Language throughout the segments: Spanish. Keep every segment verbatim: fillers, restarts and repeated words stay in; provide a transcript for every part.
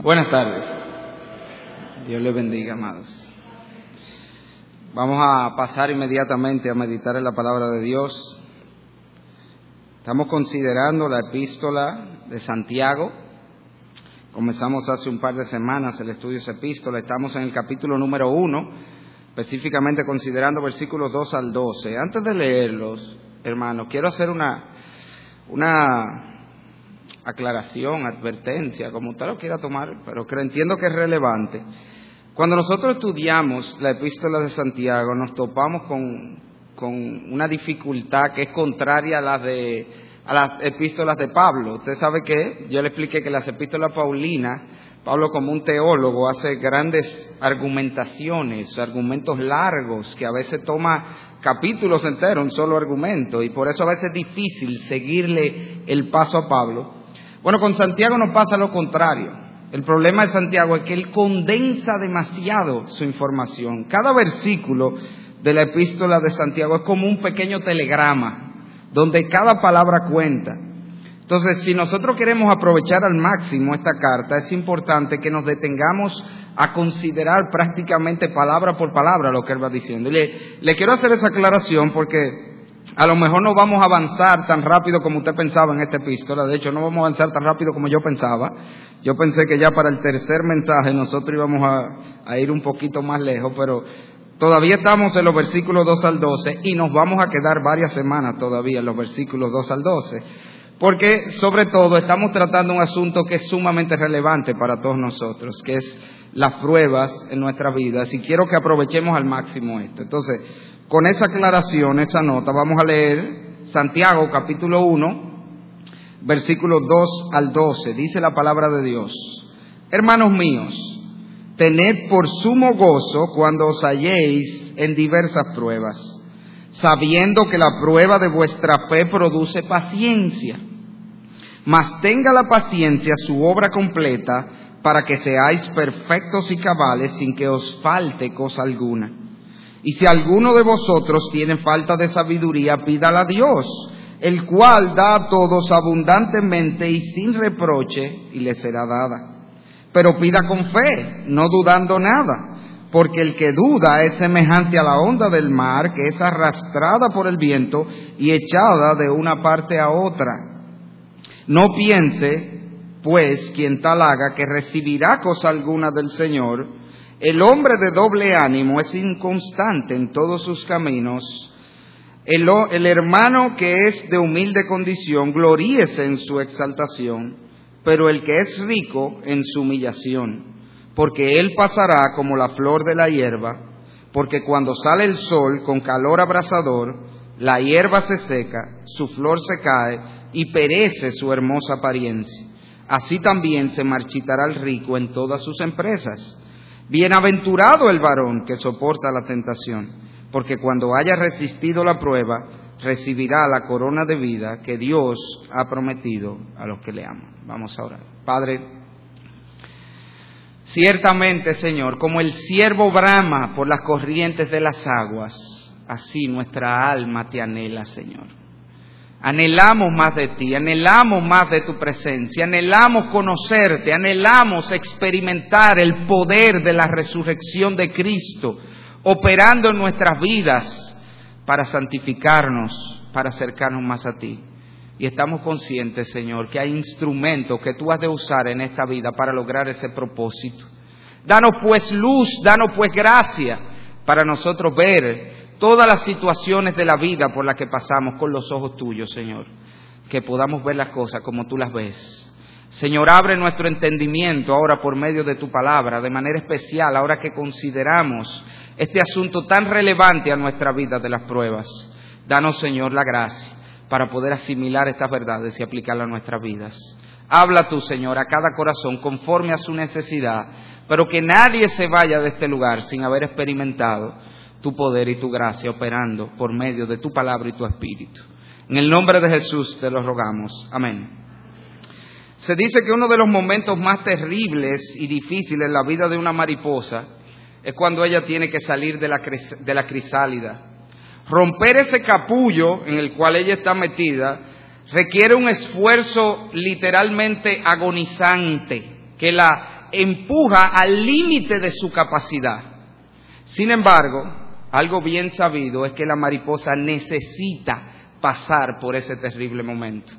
Buenas tardes. Dios les bendiga, amados. Vamos a pasar inmediatamente a meditar en la palabra de Dios. Estamos considerando la epístola de Santiago. Comenzamos hace un par de semanas el estudio de esa epístola. Estamos en el capítulo número uno, específicamente considerando versículos dos al doce. Antes de leerlos, hermanos, quiero hacer una, una aclaración, advertencia, como usted lo quiera tomar, pero que entiendo que es relevante. Cuando nosotros estudiamos la epístola de Santiago, nos topamos con, con una dificultad que es contraria a la de a las epístolas de Pablo. Usted sabe que yo le expliqué que las epístolas paulinas, Pablo como un teólogo hace grandes argumentaciones, argumentos largos, que a veces toma capítulos enteros, un solo argumento, y por eso a veces es difícil seguirle el paso a Pablo. Bueno, con Santiago nos pasa lo contrario. El problema de Santiago es que él condensa demasiado su información. Cada versículo de la epístola de Santiago es como un pequeño telegrama, donde cada palabra cuenta. Entonces, si nosotros queremos aprovechar al máximo esta carta, es importante que nos detengamos a considerar prácticamente palabra por palabra lo que él va diciendo. Y le, le quiero hacer esa aclaración porque a lo mejor no vamos a avanzar tan rápido como usted pensaba en esta epístola. De hecho, no vamos a avanzar tan rápido como yo pensaba. Yo pensé que ya para el tercer mensaje nosotros íbamos a, a ir un poquito más lejos, pero todavía estamos en los versículos dos al doce y nos vamos a quedar varias semanas todavía en los versículos dos al doce. Porque, sobre todo, estamos tratando un asunto que es sumamente relevante para todos nosotros, que es las pruebas en nuestras vidas, y quiero que aprovechemos al máximo esto. Entonces, con esa aclaración, esa nota, vamos a leer Santiago capítulo uno, versículos dos al doce. Dice la palabra de Dios: Hermanos míos, tened por sumo gozo cuando os halléis en diversas pruebas, sabiendo que la prueba de vuestra fe produce paciencia. Mas tenga la paciencia su obra completa, para que seáis perfectos y cabales, sin que os falte cosa alguna. Y si alguno de vosotros tiene falta de sabiduría, pídala a Dios, el cual da a todos abundantemente y sin reproche, y le será dada. Pero pida con fe, no dudando nada, porque el que duda es semejante a la onda del mar, que es arrastrada por el viento y echada de una parte a otra. No piense, pues, quien tal haga, que recibirá cosa alguna del Señor. El hombre de doble ánimo es inconstante en todos sus caminos. El, el hermano que es de humilde condición, gloríese en su exaltación, pero el que es rico en su humillación, porque él pasará como la flor de la hierba, porque cuando sale el sol con calor abrasador, la hierba se seca, su flor se cae y perece su hermosa apariencia. Así también se marchitará el rico en todas sus empresas. Bienaventurado el varón que soporta la tentación, porque cuando haya resistido la prueba, recibirá la corona de vida que Dios ha prometido a los que le aman. Vamos a orar. Padre, ciertamente, Señor, como el ciervo brama por las corrientes de las aguas, así nuestra alma te anhela, Señor. Anhelamos más de ti, anhelamos más de tu presencia, anhelamos conocerte, anhelamos experimentar el poder de la resurrección de Cristo operando en nuestras vidas para santificarnos, para acercarnos más a ti. Y estamos conscientes, Señor, que hay instrumentos que tú has de usar en esta vida para lograr ese propósito. Danos pues luz, danos pues gracia para nosotros ver todas las situaciones de la vida por las que pasamos con los ojos tuyos, Señor. Que podamos ver las cosas como tú las ves. Señor, abre nuestro entendimiento ahora por medio de tu palabra, de manera especial, ahora que consideramos este asunto tan relevante a nuestra vida de las pruebas. Danos, Señor, la gracia para poder asimilar estas verdades y aplicarlas a nuestras vidas. Habla tú, Señor, a cada corazón conforme a su necesidad, pero que nadie se vaya de este lugar sin haber experimentado tu poder y tu gracia operando por medio de tu palabra y tu espíritu. En el nombre de Jesús te lo rogamos. Amén. Se dice que uno de los momentos más terribles y difíciles en la vida de una mariposa es cuando ella tiene que salir de la, de la crisálida. Romper ese capullo en el cual ella está metida requiere un esfuerzo literalmente agonizante que la empuja al límite de su capacidad. Sin embargo, algo bien sabido es que la mariposa necesita pasar por ese terrible momento.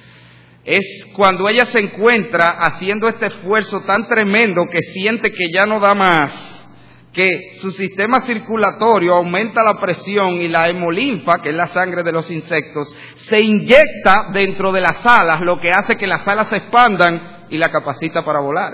Es cuando ella se encuentra haciendo este esfuerzo tan tremendo que siente que ya no da más, que su sistema circulatorio aumenta la presión y la hemolinfa, que es la sangre de los insectos, se inyecta dentro de las alas, lo que hace que las alas se expandan y la capacita para volar.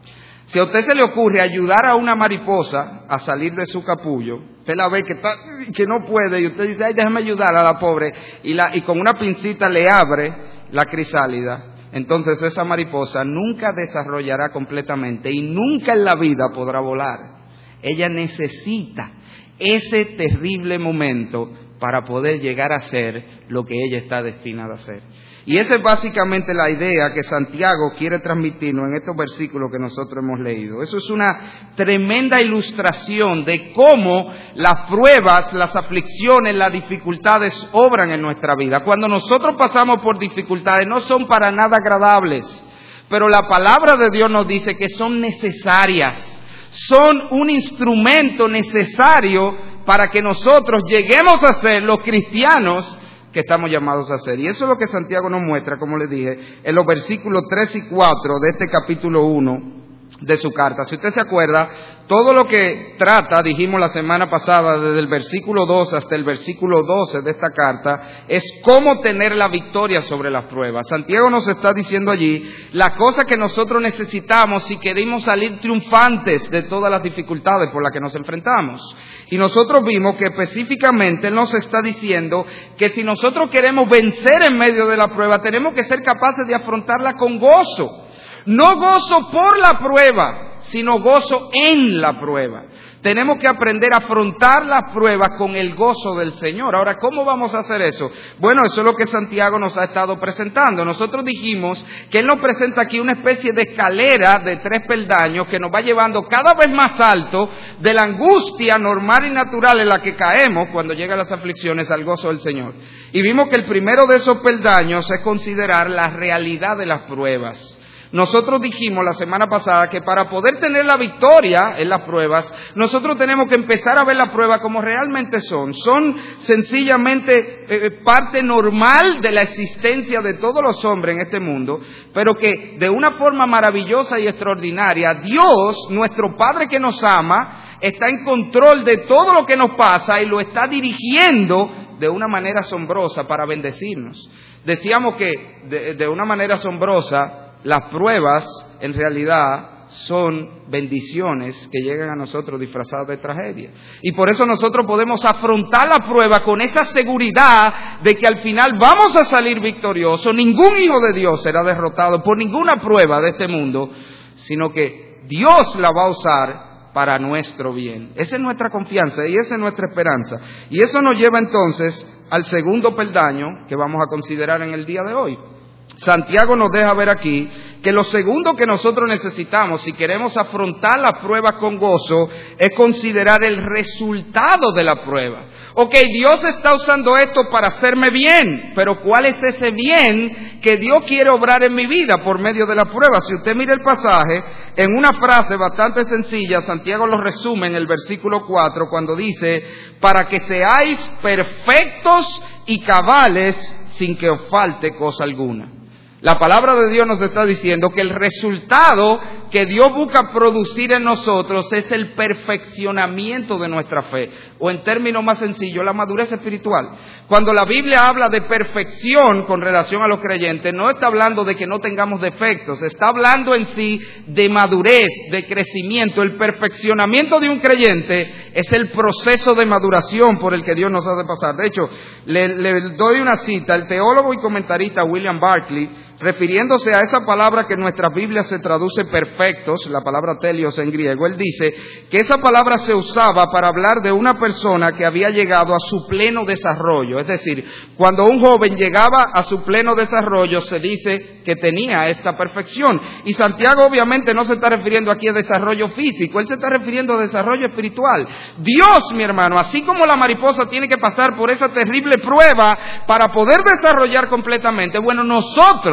Si a usted se le ocurre ayudar a una mariposa a salir de su capullo, usted la ve que, está, que no puede y usted dice, ay, déjame ayudar a la pobre, y, la, y con una pincita le abre la crisálida, entonces esa mariposa nunca desarrollará completamente y nunca en la vida podrá volar. Ella necesita ese terrible momento para poder llegar a ser lo que ella está destinada a ser. Y esa es básicamente la idea que Santiago quiere transmitirnos en estos versículos que nosotros hemos leído. Eso es una tremenda ilustración de cómo las pruebas, las aflicciones, las dificultades obran en nuestra vida. Cuando nosotros pasamos por dificultades no son para nada agradables, pero la palabra de Dios nos dice que son necesarias. Son un instrumento necesario para que nosotros lleguemos a ser los cristianos que estamos llamados a hacer. Y eso es lo que Santiago nos muestra, como les dije, en los versículos tres y cuatro de este capítulo uno de su carta. Si usted se acuerda, todo lo que trata, dijimos la semana pasada, desde el versículo dos hasta el versículo doce de esta carta, es cómo tener la victoria sobre las pruebas. Santiago nos está diciendo allí la cosa que nosotros necesitamos si queremos salir triunfantes de todas las dificultades por las que nos enfrentamos. Y nosotros vimos que específicamente Él nos está diciendo que si nosotros queremos vencer en medio de la prueba, tenemos que ser capaces de afrontarla con gozo. No gozo por la prueba, sino gozo en la prueba. Tenemos que aprender a afrontar las pruebas con el gozo del Señor. Ahora, ¿cómo vamos a hacer eso? Bueno, eso es lo que Santiago nos ha estado presentando. Nosotros dijimos que Él nos presenta aquí una especie de escalera de tres peldaños que nos va llevando cada vez más alto de la angustia normal y natural en la que caemos cuando llegan las aflicciones al gozo del Señor. Y vimos que el primero de esos peldaños es considerar la realidad de las pruebas. Nosotros dijimos la semana pasada que para poder tener la victoria en las pruebas, nosotros tenemos que empezar a ver las pruebas como realmente son. Son sencillamente eh, parte normal de la existencia de todos los hombres en este mundo, pero que de una forma maravillosa y extraordinaria, Dios, nuestro Padre que nos ama, está en control de todo lo que nos pasa y lo está dirigiendo de una manera asombrosa para bendecirnos. Decíamos que de, de una manera asombrosa, las pruebas, en realidad, son bendiciones que llegan a nosotros disfrazadas de tragedia. Y por eso nosotros podemos afrontar la prueba con esa seguridad de que al final vamos a salir victoriosos. Ningún hijo de Dios será derrotado por ninguna prueba de este mundo, sino que Dios la va a usar para nuestro bien. Esa es nuestra confianza y esa es nuestra esperanza. Y eso nos lleva entonces al segundo peldaño que vamos a considerar en el día de hoy. Santiago nos deja ver aquí que lo segundo que nosotros necesitamos si queremos afrontar la prueba con gozo es considerar el resultado de la prueba. Ok, Dios está usando esto para hacerme bien, pero ¿cuál es ese bien que Dios quiere obrar en mi vida por medio de la prueba? Si usted mira el pasaje, en una frase bastante sencilla, Santiago lo resume en el versículo cuatro cuando dice, para que seáis perfectos y cabales sin que os falte cosa alguna. La palabra de Dios nos está diciendo que el resultado que Dios busca producir en nosotros es el perfeccionamiento de nuestra fe, o en términos más sencillos, la madurez espiritual. Cuando la Biblia habla de perfección con relación a los creyentes, no está hablando de que no tengamos defectos, está hablando en sí de madurez, de crecimiento. El perfeccionamiento de un creyente es el proceso de maduración por el que Dios nos hace pasar. De hecho, le, le doy una cita, el teólogo y comentarista William Barclay, refiriéndose a esa palabra que en nuestras Biblias se traduce perfectos, la palabra telios en griego, él dice que esa palabra se usaba para hablar de una persona que había llegado a su pleno desarrollo. Es decir, cuando un joven llegaba a su pleno desarrollo, se dice que tenía esta perfección. Y Santiago obviamente no se está refiriendo aquí a desarrollo físico, él se está refiriendo a desarrollo espiritual. Dios, mi hermano, así como la mariposa tiene que pasar por esa terrible prueba para poder desarrollar completamente, bueno, nosotros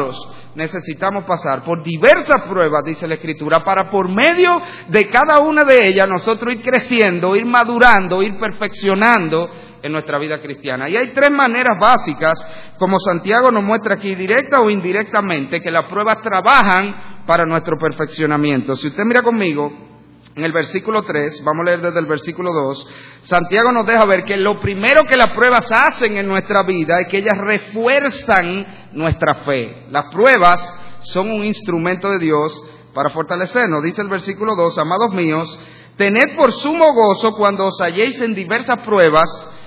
necesitamos pasar por diversas pruebas, dice la Escritura, para por medio de cada una de ellas nosotros ir creciendo, ir madurando, ir perfeccionando en nuestra vida cristiana. Y hay tres maneras básicas, como Santiago nos muestra aquí, directa o indirectamente, que las pruebas trabajan para nuestro perfeccionamiento. Si usted mira conmigo, en el versículo tres, vamos a leer desde el versículo dos, Santiago nos deja ver que lo primero que las pruebas hacen en nuestra vida es que ellas refuerzan nuestra fe. Las pruebas son un instrumento de Dios para fortalecernos. Dice el versículo dos, amados míos, tened por sumo gozo cuando os halléis en diversas pruebas,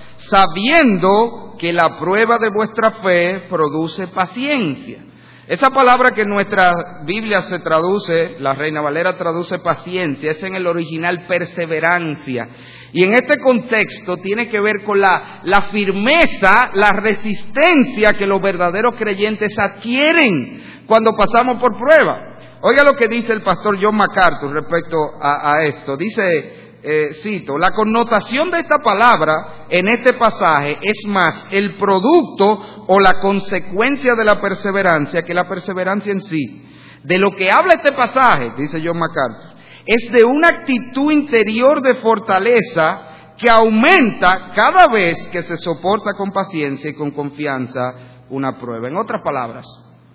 sabiendo que la prueba de vuestra fe produce paciencia. Esa palabra que en nuestra Biblia se traduce, la Reina Valera traduce paciencia, es en el original perseverancia. Y en este contexto tiene que ver con la, la firmeza, la resistencia que los verdaderos creyentes adquieren cuando pasamos por prueba. Oiga lo que dice el pastor John MacArthur respecto a, a esto. Dice, eh, cito, la connotación de esta palabra en este pasaje es más el producto o la consecuencia de la perseverancia que la perseverancia en sí. De lo que habla este pasaje, dice John MacArthur, es de una actitud interior de fortaleza que aumenta cada vez que se soporta con paciencia y con confianza una prueba. En otras palabras,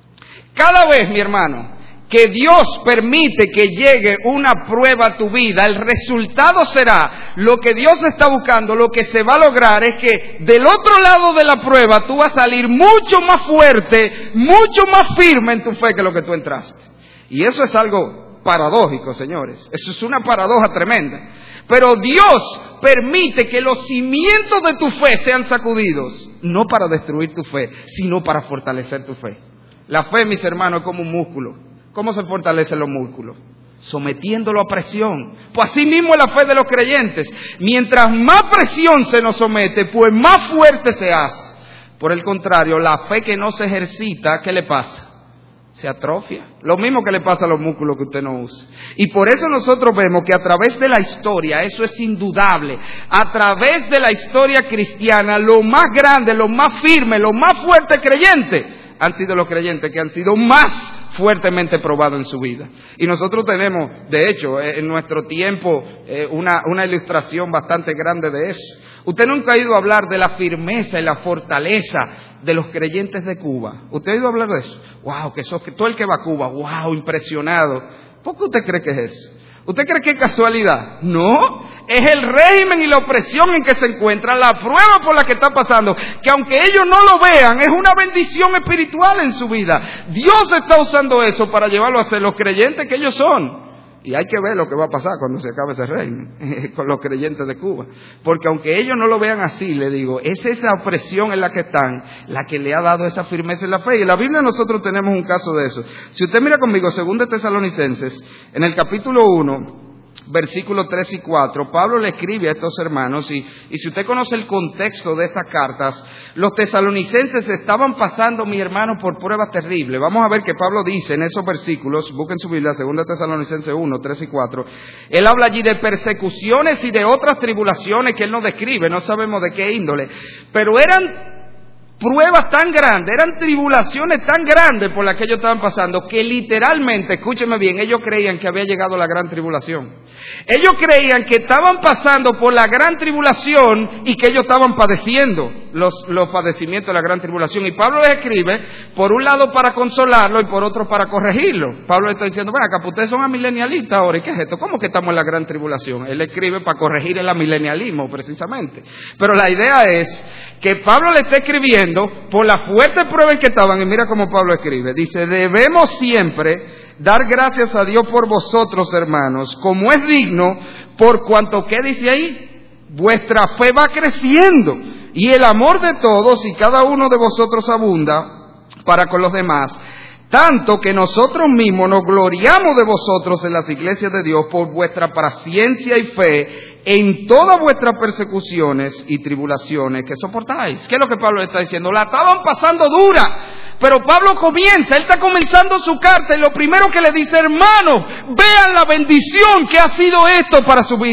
cada vez, mi hermano, que Dios permite que llegue una prueba a tu vida, el resultado será, lo que Dios está buscando, lo que se va a lograr es que del otro lado de la prueba tú vas a salir mucho más fuerte, mucho más firme en tu fe que lo que tú entraste. Y eso es algo paradójico, señores. Eso es una paradoja tremenda. Pero Dios permite que los cimientos de tu fe sean sacudidos, no para destruir tu fe, sino para fortalecer tu fe. La fe, mis hermanos, es como un músculo. ¿Cómo se fortalecen los músculos? Sometiéndolo a presión. Pues así mismo es la fe de los creyentes. Mientras más presión se nos somete, pues más fuerte se hace. Por el contrario, la fe que no se ejercita, ¿qué le pasa? Se atrofia. Lo mismo que le pasa a los músculos que usted no usa. Y por eso nosotros vemos que a través de la historia, eso es indudable, a través de la historia cristiana, lo más grande, lo más firme, lo más fuerte creyente han sido los creyentes que han sido más fuertemente probados en su vida. Y nosotros tenemos, de hecho, en nuestro tiempo, una, una ilustración bastante grande de eso. Usted nunca ha oído hablar de la firmeza y la fortaleza de los creyentes de Cuba. ¿Usted ha oído hablar de eso? Wow, que eso, que todo el que va a Cuba, wow, impresionado. ¿Por qué usted cree que es eso? ¿Usted cree que es casualidad? No, es el régimen y la opresión en que se encuentra, la prueba por la que está pasando, que aunque ellos no lo vean, es una bendición espiritual en su vida. Dios está usando eso para llevarlo a ser los creyentes que ellos son. Y hay que ver lo que va a pasar cuando se acabe ese régimen con los creyentes de Cuba. Porque aunque ellos no lo vean así, le digo, es esa opresión en la que están la que le ha dado esa firmeza en la fe. Y en la Biblia nosotros tenemos un caso de eso. Si usted mira conmigo, segundo de Tesalonicenses, en el capítulo uno, versículos tres y cuatro, Pablo le escribe a estos hermanos, y, y si usted conoce el contexto de estas cartas, los tesalonicenses estaban pasando, mi hermano, por pruebas terribles. Vamos a ver que Pablo dice en esos versículos, busquen su Biblia, segunda Tesalonicenses uno, tres y cuatro, él habla allí de persecuciones y de otras tribulaciones que él no describe, no sabemos de qué índole, pero eran pruebas tan grandes, eran tribulaciones tan grandes por las que ellos estaban pasando, que literalmente, escúcheme bien, ellos creían que había llegado la gran tribulación. Ellos creían que estaban pasando por la gran tribulación y que ellos estaban padeciendo los, los padecimientos de la gran tribulación. Y Pablo les escribe, por un lado para consolarlo y por otro para corregirlo. Pablo le está diciendo, ven acá, ustedes son amilenialistas ahora, ¿y qué es esto? ¿Cómo que estamos en la gran tribulación? Él escribe para corregir el amilenialismo, precisamente. Pero la idea es que Pablo le está escribiendo por la fuerte prueba en que estaban, y mira cómo Pablo escribe, dice, debemos siempre dar gracias a Dios por vosotros, hermanos, como es digno, por cuanto, ¿qué dice ahí? Vuestra fe va creciendo, y el amor de todos y cada uno de vosotros abunda para con los demás, tanto que nosotros mismos nos gloriamos de vosotros en las iglesias de Dios por vuestra paciencia y fe en todas vuestras persecuciones y tribulaciones que soportáis. ¿Qué es lo que Pablo le está diciendo? La estaban pasando dura, pero Pablo comienza, él está comenzando su carta y lo primero que le dice, hermano, vean la bendición que ha sido esto para su vida.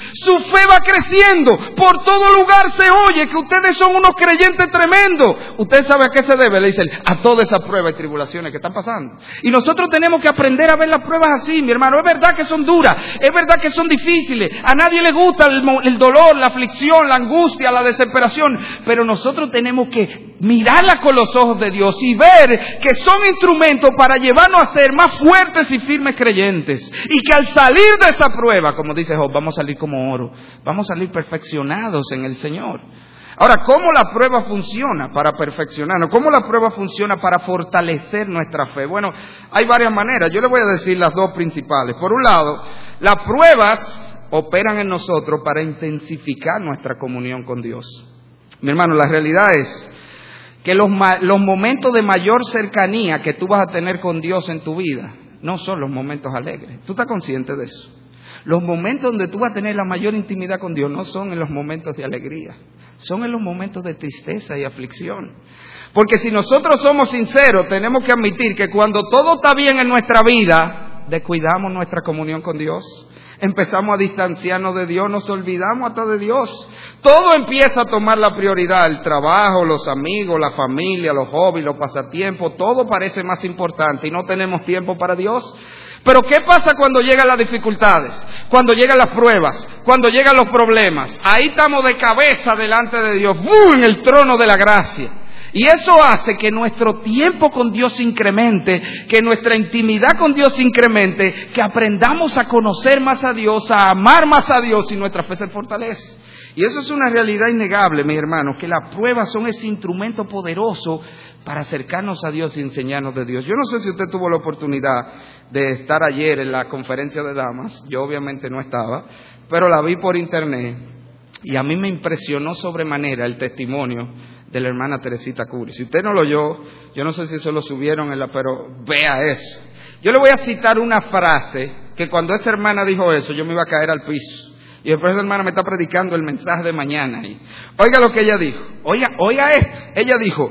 Su fe va creciendo. Por todo lugar se oye que ustedes son unos creyentes tremendos. ¿Usted sabe a qué se debe? Le dicen, a todas esas pruebas y tribulaciones que están pasando. Y nosotros tenemos que aprender a ver las pruebas así, mi hermano. Es verdad que son duras, es verdad que son difíciles. A nadie le gusta el, el dolor, la aflicción, la angustia, la desesperación. Pero nosotros tenemos que mirarla con los ojos de Dios y ver que son instrumentos para llevarnos a ser más fuertes y firmes creyentes. Y que al salir de esa prueba, como dice Job, vamos a salir como oro. Vamos a salir perfeccionados en el Señor. Ahora, ¿cómo la prueba funciona para perfeccionarnos? ¿Cómo la prueba funciona para fortalecer nuestra fe? Bueno, hay varias maneras. Yo le voy a decir las dos principales. Por un lado, las pruebas operan en nosotros para intensificar nuestra comunión con Dios. Mi hermano, la realidad es que los, los momentos de mayor cercanía que tú vas a tener con Dios en tu vida no son los momentos alegres. ¿Tú estás consciente de eso? Los momentos donde tú vas a tener la mayor intimidad con Dios no son en los momentos de alegría, son en los momentos de tristeza y aflicción. Porque si nosotros somos sinceros, tenemos que admitir que cuando todo está bien en nuestra vida, descuidamos nuestra comunión con Dios. Empezamos a distanciarnos de Dios, nos olvidamos hasta de Dios. Todo empieza a tomar la prioridad, el trabajo, los amigos, la familia, los hobbies, los pasatiempos, todo parece más importante y no tenemos tiempo para Dios. Pero ¿qué pasa cuando llegan las dificultades? Cuando llegan las pruebas, cuando llegan los problemas. Ahí estamos de cabeza delante de Dios, ¡bum!, en el trono de la gracia. Y eso hace que nuestro tiempo con Dios incremente, que nuestra intimidad con Dios incremente, que aprendamos a conocer más a Dios, a amar más a Dios y nuestra fe se fortalece. Y eso es una realidad innegable, mis hermanos, que las pruebas son ese instrumento poderoso para acercarnos a Dios y enseñarnos de Dios. Yo no sé si usted tuvo la oportunidad de estar ayer en la conferencia de damas, yo obviamente no estaba, pero la vi por internet y a mí me impresionó sobremanera el testimonio de la hermana Teresita Curi. Si usted no lo oyó, yo no sé si se lo subieron, en la, pero vea eso. Yo le voy a citar una frase que cuando esa hermana dijo eso, yo me iba a caer al piso. Y después esa hermana me está predicando el mensaje de mañana. Y oiga lo que ella dijo. Oiga, oiga esto. Ella dijo,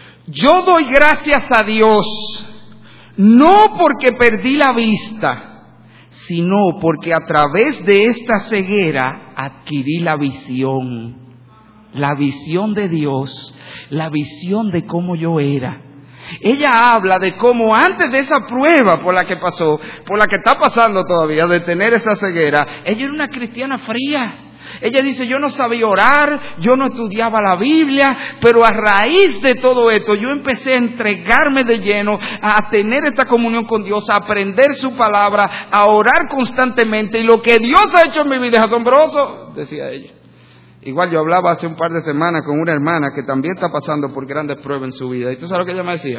yo doy gracias a Dios, no porque perdí la vista, sino porque a través de esta ceguera adquirí la visión. La visión de Dios, la visión de cómo yo era. Ella habla de cómo antes de esa prueba por la que pasó, por la que está pasando todavía, de tener esa ceguera, ella era una cristiana fría. Ella dice, yo no sabía orar, yo no estudiaba la Biblia, pero a raíz de todo esto yo empecé a entregarme de lleno, a tener esta comunión con Dios, a aprender su palabra, a orar constantemente. Y lo que Dios ha hecho en mi vida es asombroso, decía ella. Igual yo hablaba hace un par de semanas con una hermana que también está pasando por grandes pruebas en su vida. ¿Y tú sabes lo que ella me decía?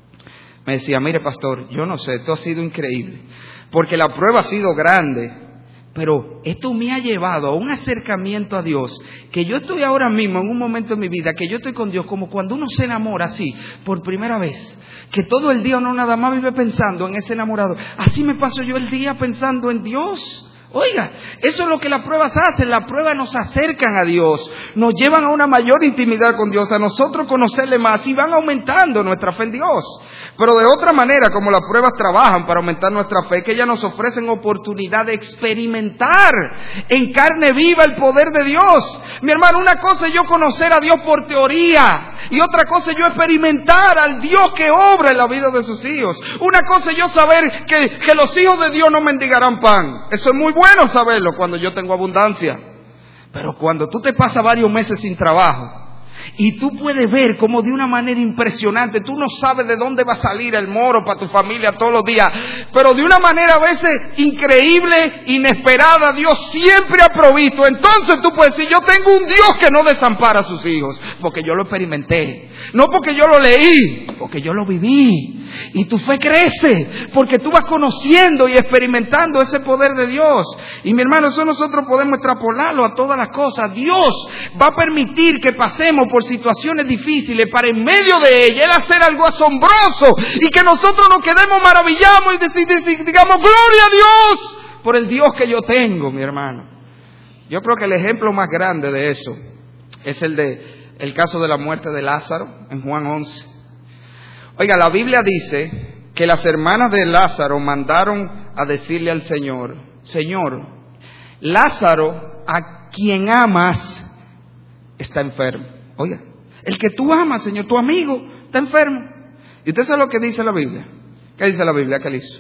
Me decía, mire pastor, yo no sé, esto ha sido increíble, porque la prueba ha sido grande, pero esto me ha llevado a un acercamiento a Dios, que yo estoy ahora mismo en un momento en mi vida, que yo estoy con Dios como cuando uno se enamora así, por primera vez, que todo el día uno nada más vive pensando en ese enamorado. Así me paso yo el día pensando en Dios. Oiga, eso es lo que las pruebas hacen. Las pruebas nos acercan a Dios, nos llevan a una mayor intimidad con Dios, a nosotros conocerle más y van aumentando nuestra fe en Dios. Pero de otra manera, como las pruebas trabajan para aumentar nuestra fe, que ellas nos ofrecen oportunidad de experimentar en carne viva el poder de Dios. Mi hermano, una cosa es yo conocer a Dios por teoría y otra cosa es yo experimentar al Dios que obra en la vida de sus hijos. Una cosa es yo saber que, que los hijos de Dios no mendigarán pan. Eso es muy bueno saberlo cuando yo tengo abundancia. Pero cuando tú te pasas varios meses sin trabajo y tú puedes ver como de una manera impresionante, tú no sabes de dónde va a salir el moro para tu familia todos los días, pero de una manera a veces increíble, inesperada, Dios siempre ha provisto. Entonces tú puedes decir, yo tengo un Dios que no desampara a sus hijos, porque yo lo experimenté, no porque yo lo leí, porque yo lo viví. Y tu fe crece porque tú vas conociendo y experimentando ese poder de Dios. Y mi hermano, eso nosotros podemos extrapolarlo a todas las cosas. Dios va a permitir que pasemos por situaciones difíciles para en medio de ellas Él hacer algo asombroso y que nosotros nos quedemos maravillados y decir, digamos, gloria a Dios por el Dios que yo tengo, mi hermano. Yo creo que el ejemplo más grande de eso es el de el caso de la muerte de Lázaro en Juan once. Oiga, la Biblia dice que las hermanas de Lázaro mandaron a decirle al Señor, Señor, Lázaro a quien amas está enfermo. Oiga, el que tú amas, Señor, tu amigo, está enfermo. ¿Y usted sabe lo que dice la Biblia? ¿Qué dice la Biblia? ¿Qué le hizo?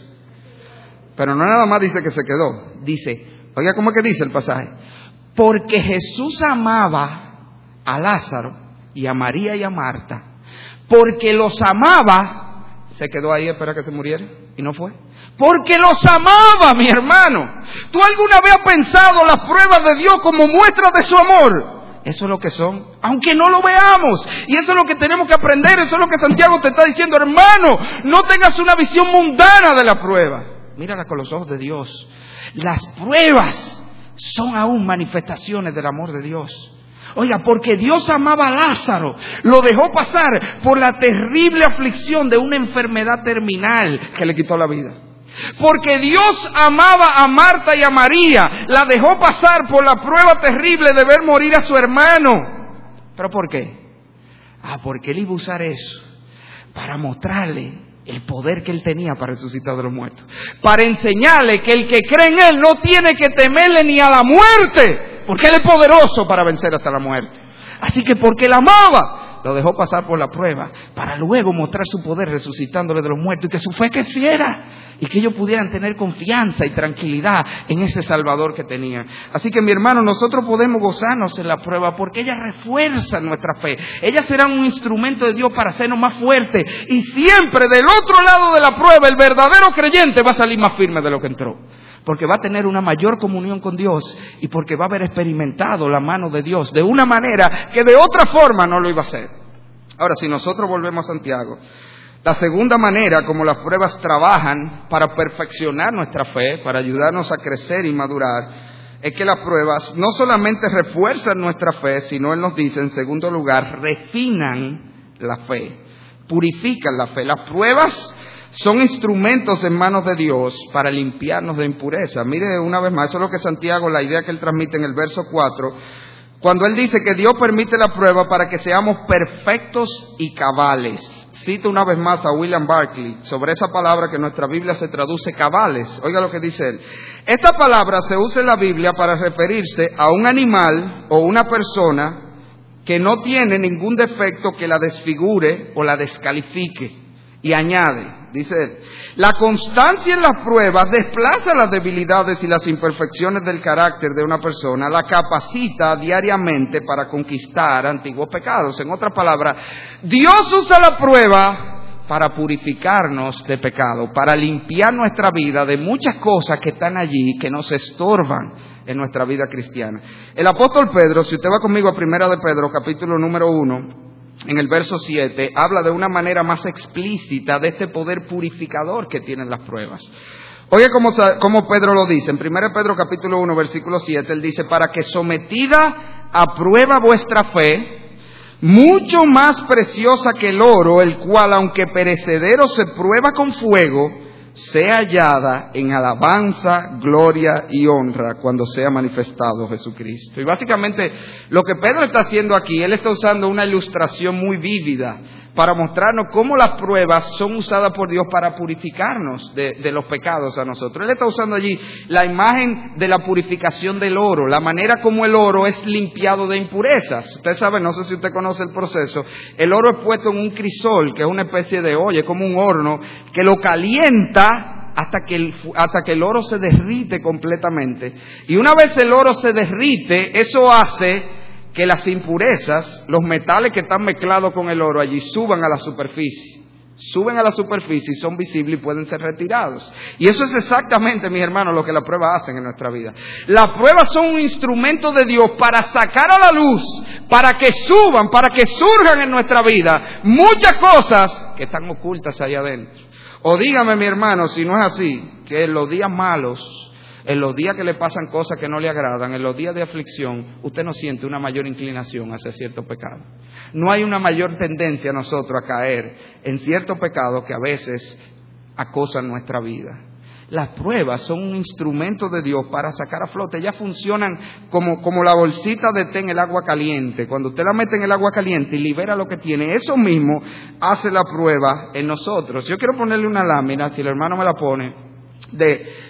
Pero no nada más dice que se quedó. Dice, oiga, ¿cómo es que dice el pasaje? Porque Jesús amaba a Lázaro y a María y a Marta. Porque los amaba, se quedó ahí a esperar que se muriera y no fue. Porque los amaba, mi hermano. ¿Tú alguna vez has pensado las pruebas de Dios como muestra de su amor? Eso es lo que son, aunque no lo veamos. Y eso es lo que tenemos que aprender. Eso es lo que Santiago te está diciendo, hermano. No tengas una visión mundana de la prueba. Mírala con los ojos de Dios. Las pruebas son aún manifestaciones del amor de Dios. Oiga, porque Dios amaba a Lázaro, lo dejó pasar por la terrible aflicción de una enfermedad terminal que le quitó la vida. Porque Dios amaba a Marta y a María, la dejó pasar por la prueba terrible de ver morir a su hermano. ¿Pero por qué? Ah, porque Él iba a usar eso para mostrarle el poder que Él tenía para resucitar de los muertos. Para enseñarle que el que cree en Él no tiene que temerle ni a la muerte, porque Él es poderoso para vencer hasta la muerte. Así que porque Él amaba, lo dejó pasar por la prueba, para luego mostrar su poder resucitándole de los muertos y que su fe creciera. Y que ellos pudieran tener confianza y tranquilidad en ese Salvador que tenían. Así que, mi hermano, nosotros podemos gozarnos en la prueba porque ellas refuerzan nuestra fe. Ellas serán un instrumento de Dios para hacernos más fuertes. Y siempre del otro lado de la prueba, el verdadero creyente va a salir más firme de lo que entró. Porque va a tener una mayor comunión con Dios y porque va a haber experimentado la mano de Dios de una manera que de otra forma no lo iba a hacer. Ahora, si nosotros volvemos a Santiago, la segunda manera como las pruebas trabajan para perfeccionar nuestra fe, para ayudarnos a crecer y madurar, es que las pruebas no solamente refuerzan nuestra fe, sino Él nos dice, en segundo lugar, refinan la fe, purifican la fe. Las pruebas son instrumentos en manos de Dios para limpiarnos de impureza. Mire una vez más, eso es lo que Santiago, la idea que él transmite en el verso cuatro, cuando él dice que Dios permite la prueba para que seamos perfectos y cabales. Cito una vez más a William Barclay sobre esa palabra que en nuestra Biblia se traduce cabales. Oiga lo que dice él. Esta palabra se usa en la Biblia para referirse a un animal o una persona que no tiene ningún defecto que la desfigure o la descalifique. Y añade, dice él, la constancia en las pruebas desplaza las debilidades y las imperfecciones del carácter de una persona, la capacita diariamente para conquistar antiguos pecados. En otras palabras, Dios usa la prueba para purificarnos de pecado, para limpiar nuestra vida de muchas cosas que están allí, que nos estorban en nuestra vida cristiana. El apóstol Pedro, si usted va conmigo a Primera de Pedro, capítulo número uno, en el verso siete, habla de una manera más explícita de este poder purificador que tienen las pruebas. Oye cómo, cómo Pedro lo dice, en Primera de Pedro capítulo uno, versículo siete, él dice, para que sometida a prueba vuestra fe, mucho más preciosa que el oro, el cual aunque perecedero se prueba con fuego, sea hallada en alabanza, gloria y honra cuando sea manifestado Jesucristo. Y básicamente lo que Pedro está haciendo aquí, él está usando una ilustración muy vívida para mostrarnos cómo las pruebas son usadas por Dios para purificarnos de, de los pecados a nosotros. Él está usando allí la imagen de la purificación del oro, la manera como el oro es limpiado de impurezas. Usted sabe, no sé si usted conoce el proceso, el oro es puesto en un crisol, que es una especie de olla, como un horno, que lo calienta hasta que el, hasta que el oro se derrite completamente. Y una vez el oro se derrite, eso hace que las impurezas, los metales que están mezclados con el oro allí, suban a la superficie. Suben a la superficie y son visibles y pueden ser retirados. Y eso es exactamente, mis hermanos, lo que las pruebas hacen en nuestra vida. Las pruebas son un instrumento de Dios para sacar a la luz, para que suban, para que surjan en nuestra vida muchas cosas que están ocultas allá adentro. O dígame, mi hermano, si no es así, que en los días malos, en los días que le pasan cosas que no le agradan, en los días de aflicción, usted no siente una mayor inclinación hacia cierto pecado. No hay una mayor tendencia a nosotros a caer en cierto pecado que a veces acosan nuestra vida. Las pruebas son un instrumento de Dios para sacar a flote. Ellas funcionan como, como la bolsita de té en el agua caliente. Cuando usted la mete en el agua caliente y libera lo que tiene, eso mismo hace la prueba en nosotros. Yo quiero ponerle una lámina, si el hermano me la pone, de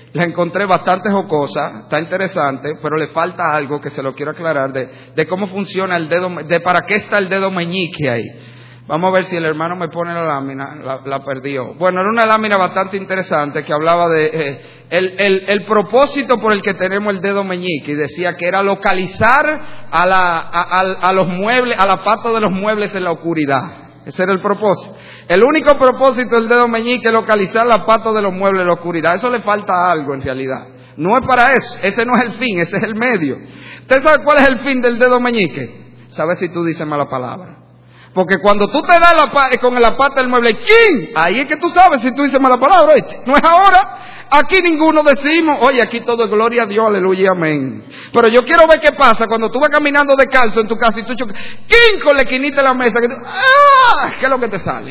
la encontré bastante jocosa, está interesante, pero le falta algo que se lo quiero aclarar de, de cómo funciona el dedo, de para qué está el dedo meñique ahí. Vamos a ver si el hermano me pone la lámina, la, la perdió. Bueno, era una lámina bastante interesante que hablaba de eh, el, el, el propósito por el que tenemos el dedo meñique, y decía que era localizar a, la, a, a, a los muebles, a la pata de los muebles en la oscuridad. Ese era el propósito. El único propósito del dedo meñique es localizar la pata de los muebles en la oscuridad. Eso le falta algo en realidad. No es para eso, ese no es el fin, ese es el medio. ¿Usted sabe cuál es el fin del dedo meñique? Saber si tú dices mala palabra. Porque cuando tú te das la, con la pata del mueble, ¿quién? Ahí es que tú sabes si tú dices mala palabra, ¿oíste? No es ahora. Aquí ninguno decimos, oye, aquí todo es gloria a Dios, aleluya, amén. Pero yo quiero ver qué pasa cuando tú vas caminando descalzo en tu casa y tú chocas, ¿quién con la esquinita de la mesa? Que tú, ¡ah! ¿Qué es lo que te sale?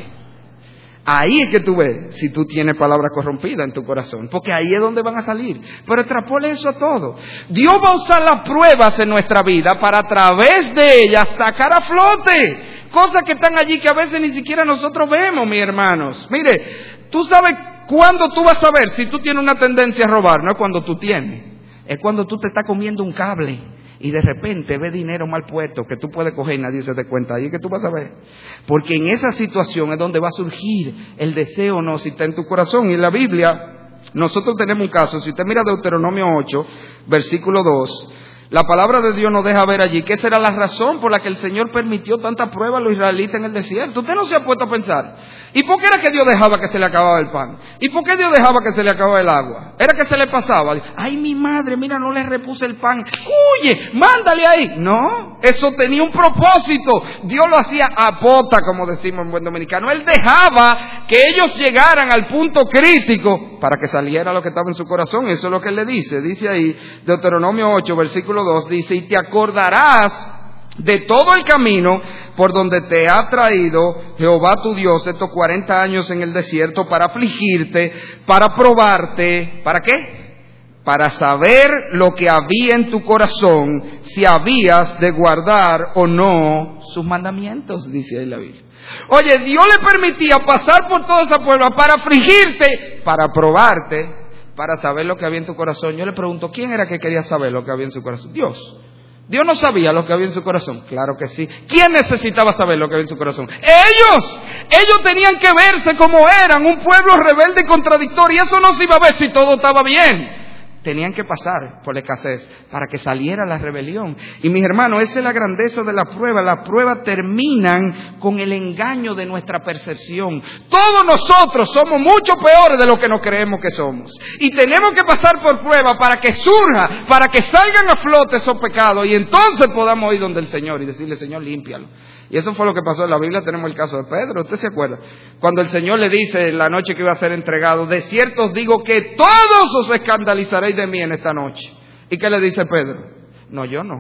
Ahí es que tú ves si tú tienes palabra corrompida en tu corazón, porque ahí es donde van a salir. Pero extrapole eso a todo. Dios va a usar las pruebas en nuestra vida para a través de ellas sacar a flote cosas que están allí que a veces ni siquiera nosotros vemos, mis hermanos. Mire, tú sabes cuándo tú vas a ver si tú tienes una tendencia a robar. No es cuando tú tienes, es cuando tú te estás comiendo un cable y de repente ves dinero mal puesto que tú puedes coger y nadie se dé cuenta. Ahí es que tú vas a ver, porque en esa situación es donde va a surgir el deseo, no, si está en tu corazón. Y en la Biblia nosotros tenemos un caso. Si usted mira Deuteronomio ocho, versículo dos, la palabra de Dios nos deja ver allí que esa era la razón por la que el Señor permitió tanta prueba a los israelitas en el desierto. Usted no se ha puesto a pensar, ¿y por qué era que Dios dejaba que se le acababa el pan? ¿Y por qué Dios dejaba que se le acababa el agua? Era que se le pasaba. Ay, mi madre, mira, no le repuse el pan. Huye, mándale ahí. No, eso tenía un propósito. Dios lo hacía a pota, como decimos en buen dominicano. Él dejaba que ellos llegaran al punto crítico para que saliera lo que estaba en su corazón. Eso es lo que él le dice. Dice ahí, Deuteronomio ocho, versículo dos, dice, y te acordarás de todo el camino por donde te ha traído Jehová tu Dios estos cuarenta años en el desierto para afligirte, para probarte. ¿Para qué? Para saber lo que había en tu corazón, si habías de guardar o no sus mandamientos, dice ahí la Biblia. Oye, Dios le permitía pasar por toda esa prueba para afligirte, para probarte, para saber lo que había en tu corazón. Yo le pregunto, ¿quién era que quería saber lo que había en su corazón? Dios. ¿Dios no sabía lo que había en su corazón? Claro que sí. ¿Quién necesitaba saber lo que había en su corazón? ¡Ellos! Ellos tenían que verse como eran, un pueblo rebelde y contradictorio. Y eso no se iba a ver si todo estaba bien. Tenían que pasar por la escasez para que saliera la rebelión. Y mis hermanos, esa es la grandeza de la prueba. Las pruebas terminan con el engaño de nuestra percepción. Todos nosotros somos mucho peores de lo que nos creemos que somos. Y tenemos que pasar por prueba para que surja, para que salgan a flote esos pecados. Y entonces podamos ir donde el Señor y decirle, Señor, límpialo. Y eso fue lo que pasó en la Biblia. Tenemos el caso de Pedro. ¿Usted se acuerda? Cuando el Señor le dice en la noche que iba a ser entregado, de cierto os digo que todos os escandalizaréis de mí en esta noche. ¿Y qué le dice Pedro? No, yo no.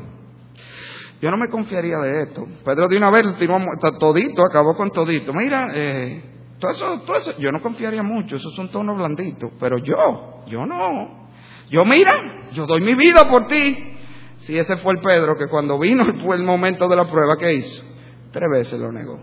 Yo no me confiaría de esto. Pedro de una vez tiró todito, acabó con todito. Mira, eh, todo eso, todo eso, yo no confiaría mucho. Esos son tonos blanditos. Pero yo, yo no. Yo, mira, yo doy mi vida por ti. Sí, ese fue el Pedro que cuando vino fue el momento de la prueba, ¿qué hizo? Tres veces lo negó.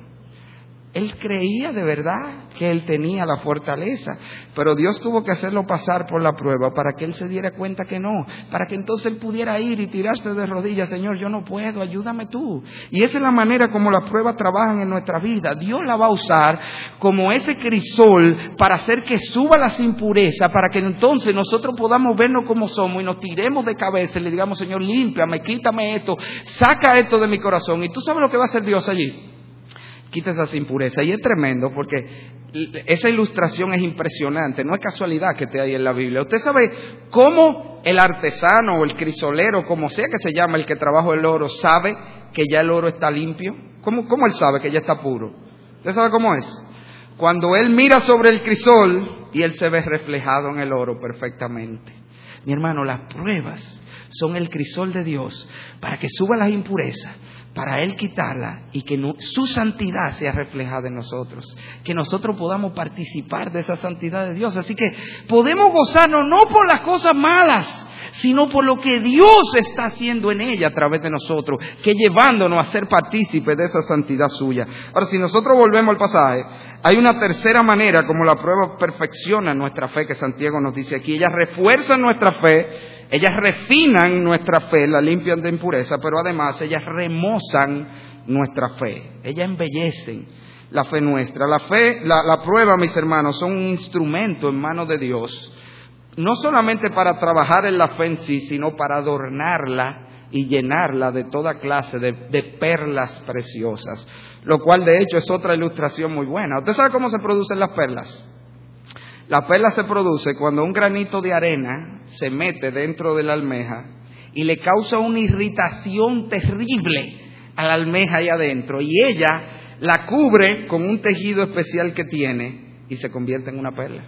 Él creía de verdad que él tenía la fortaleza, pero Dios tuvo que hacerlo pasar por la prueba para que él se diera cuenta que no, para que entonces él pudiera ir y tirarse de rodillas. Señor, yo no puedo, ayúdame tú. Y esa es la manera como las pruebas trabajan en nuestra vida. Dios la va a usar como ese crisol para hacer que suba las impurezas, para que entonces nosotros podamos vernos como somos y nos tiremos de cabeza y le digamos, Señor, límpiame, quítame esto, saca esto de mi corazón. Y tú sabes lo que va a hacer Dios allí. Quita esas impurezas. Y es tremendo porque esa ilustración es impresionante. No es casualidad que esté ahí en la Biblia. Usted sabe cómo el artesano o el crisolero, como sea que se llama, el que trabaja el oro, sabe que ya el oro está limpio. ¿Cómo, cómo él sabe que ya está puro? ¿Usted sabe cómo es? Cuando él mira sobre el crisol y él se ve reflejado en el oro perfectamente. Mi hermano, las pruebas son el crisol de Dios para que suba las impurezas, para Él quitarla y que no, su santidad sea reflejada en nosotros, que nosotros podamos participar de esa santidad de Dios. Así que podemos gozarnos no por las cosas malas, sino por lo que Dios está haciendo en ella a través de nosotros, que llevándonos a ser partícipes de esa santidad suya. Ahora, si nosotros volvemos al pasaje, hay una tercera manera como la prueba perfecciona nuestra fe, que Santiago nos dice aquí. Ellas refuerzan nuestra fe, ellas refinan nuestra fe, la limpian de impureza, pero además ellas remozan nuestra fe, ellas embellecen la fe nuestra. La fe, la, la prueba, mis hermanos, son un instrumento en manos de Dios, no solamente para trabajar en la fe en sí, sino para adornarla y llenarla de toda clase de, de perlas preciosas, lo cual de hecho es otra ilustración muy buena. ¿Usted sabe cómo se producen las perlas? La perla se produce cuando un granito de arena se mete dentro de la almeja y le causa una irritación terrible a la almeja ahí adentro, y ella la cubre con un tejido especial que tiene y se convierte en una perla.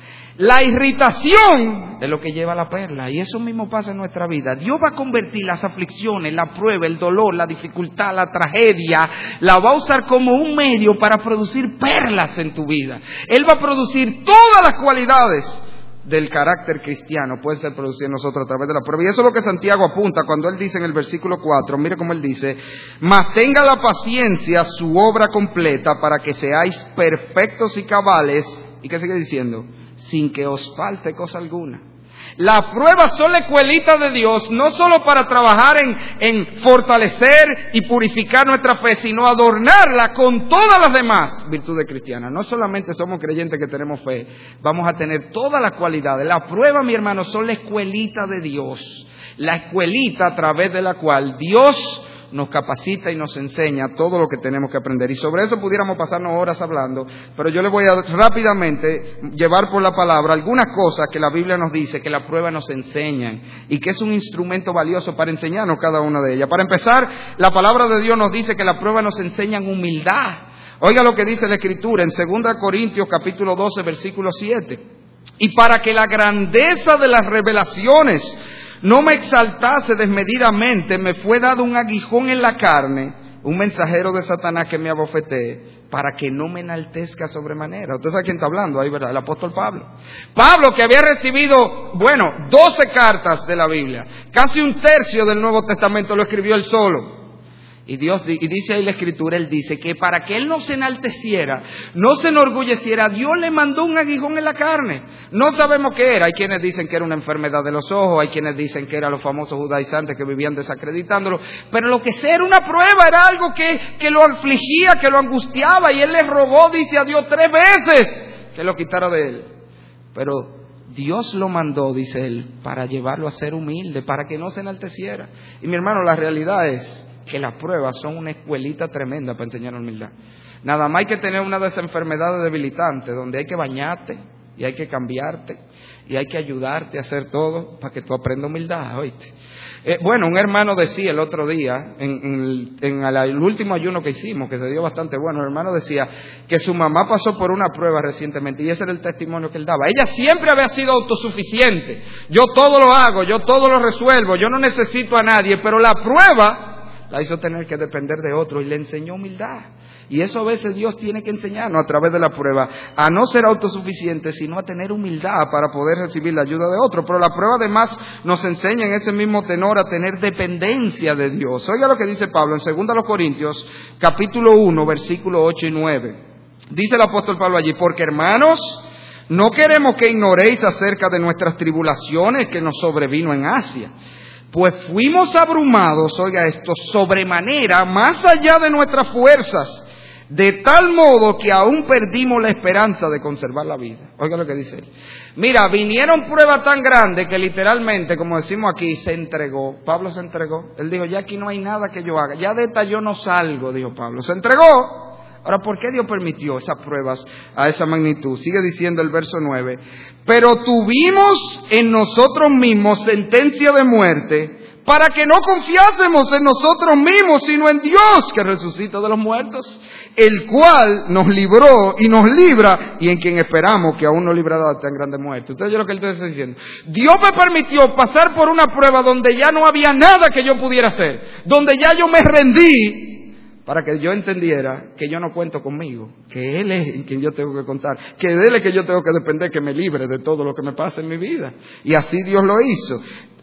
La irritación es lo que lleva a la perla, y eso mismo pasa en nuestra vida. Dios va a convertir las aflicciones, la prueba, el dolor, la dificultad, la tragedia, la va a usar como un medio para producir perlas en tu vida. Él va a producir todas las cualidades del carácter cristiano, pueden ser producidas en nosotros a través de la prueba. Y eso es lo que Santiago apunta cuando él dice en el versículo cuatro, mire cómo él dice: mas tenga la paciencia su obra completa, para que seáis perfectos y cabales. ¿Y qué sigue diciendo? Sin que os falte cosa alguna. Las pruebas son la escuelita de Dios, no solo para trabajar en, en fortalecer y purificar nuestra fe, sino adornarla con todas las demás virtudes cristianas. No solamente somos creyentes que tenemos fe, vamos a tener todas las cualidades. Las pruebas, mi hermano, son la escuelita de Dios, la escuelita a través de la cual Dios nos capacita y nos enseña todo lo que tenemos que aprender. Y sobre eso pudiéramos pasarnos horas hablando, pero yo le voy a rápidamente llevar por la palabra algunas cosas que la Biblia nos dice, que la prueba nos enseñan, y que es un instrumento valioso para enseñarnos cada una de ellas. Para empezar, la palabra de Dios nos dice que la prueba nos enseñan humildad. Oiga lo que dice la Escritura en segunda Corintios capítulo doce, versículo siete. Y para que la grandeza de las revelaciones no me exaltase desmedidamente, me fue dado un aguijón en la carne, un mensajero de Satanás que me abofetee, para que no me enaltezca sobremanera. Usted sabe quién está hablando ahí, ¿verdad? El apóstol Pablo. Pablo, que había recibido, bueno, doce cartas de la Biblia, casi un tercio del Nuevo Testamento lo escribió él solo. Y Dios, y dice ahí la Escritura, él dice que para que él no se enalteciera, no se enorgulleciera, Dios le mandó un aguijón en la carne. No sabemos qué era. Hay quienes dicen que era una enfermedad de los ojos, hay quienes dicen que eran los famosos judaizantes que vivían desacreditándolo, pero lo que sea era una prueba, era algo que, que lo afligía, que lo angustiaba, y él le rogó, dice a Dios tres veces, que lo quitara de él. Pero Dios lo mandó, dice él, para llevarlo a ser humilde, para que no se enalteciera. Y mi hermano, la realidad es que las pruebas son una escuelita tremenda para enseñar humildad. Nada más hay que tener una de esas enfermedades debilitantes, donde hay que bañarte, y hay que cambiarte, y hay que ayudarte a hacer todo para que tú aprendas humildad, ¿oíste? Eh, bueno, un hermano decía el otro día, en, en, el, en el, el último ayuno que hicimos, que se dio bastante bueno, el hermano decía que su mamá pasó por una prueba recientemente, y ese era el testimonio que él daba. Ella siempre había sido autosuficiente. Yo todo lo hago, yo todo lo resuelvo, yo no necesito a nadie, pero la prueba la hizo tener que depender de otro, y le enseñó humildad. Y eso a veces Dios tiene que enseñarnos a través de la prueba, a no ser autosuficientes, sino a tener humildad para poder recibir la ayuda de otro. Pero la prueba además nos enseña en ese mismo tenor a tener dependencia de Dios. Oiga lo que dice Pablo en segunda Corintios capítulo uno, versículo ocho y nueve. Dice el apóstol Pablo allí: porque hermanos, no queremos que ignoréis acerca de nuestras tribulaciones que nos sobrevino en Asia, pues fuimos abrumados, oiga esto, sobremanera, más allá de nuestras fuerzas, de tal modo que aún perdimos la esperanza de conservar la vida. Oiga lo que dice él. Mira, vinieron pruebas tan grandes que literalmente, como decimos aquí, se entregó. Pablo se entregó. Él dijo, ya aquí no hay nada que yo haga. Ya de esta yo no salgo, dijo Pablo. Se entregó. Ahora, ¿por qué Dios permitió esas pruebas a esa magnitud? Sigue diciendo el verso nueve. Pero tuvimos en nosotros mismos sentencia de muerte, para que no confiásemos en nosotros mismos, sino en Dios, que resucita de los muertos, el cual nos libró y nos libra, y en quien esperamos que aún nos librará de tan grande muerte. Ustedes oyen lo que él está diciendo. Dios me permitió pasar por una prueba donde ya no había nada que yo pudiera hacer, donde ya yo me rendí, para que yo entendiera que yo no cuento conmigo, que Él es en quien yo tengo que contar, que de Él es que yo tengo que depender, que me libre de todo lo que me pasa en mi vida. Y así Dios lo hizo.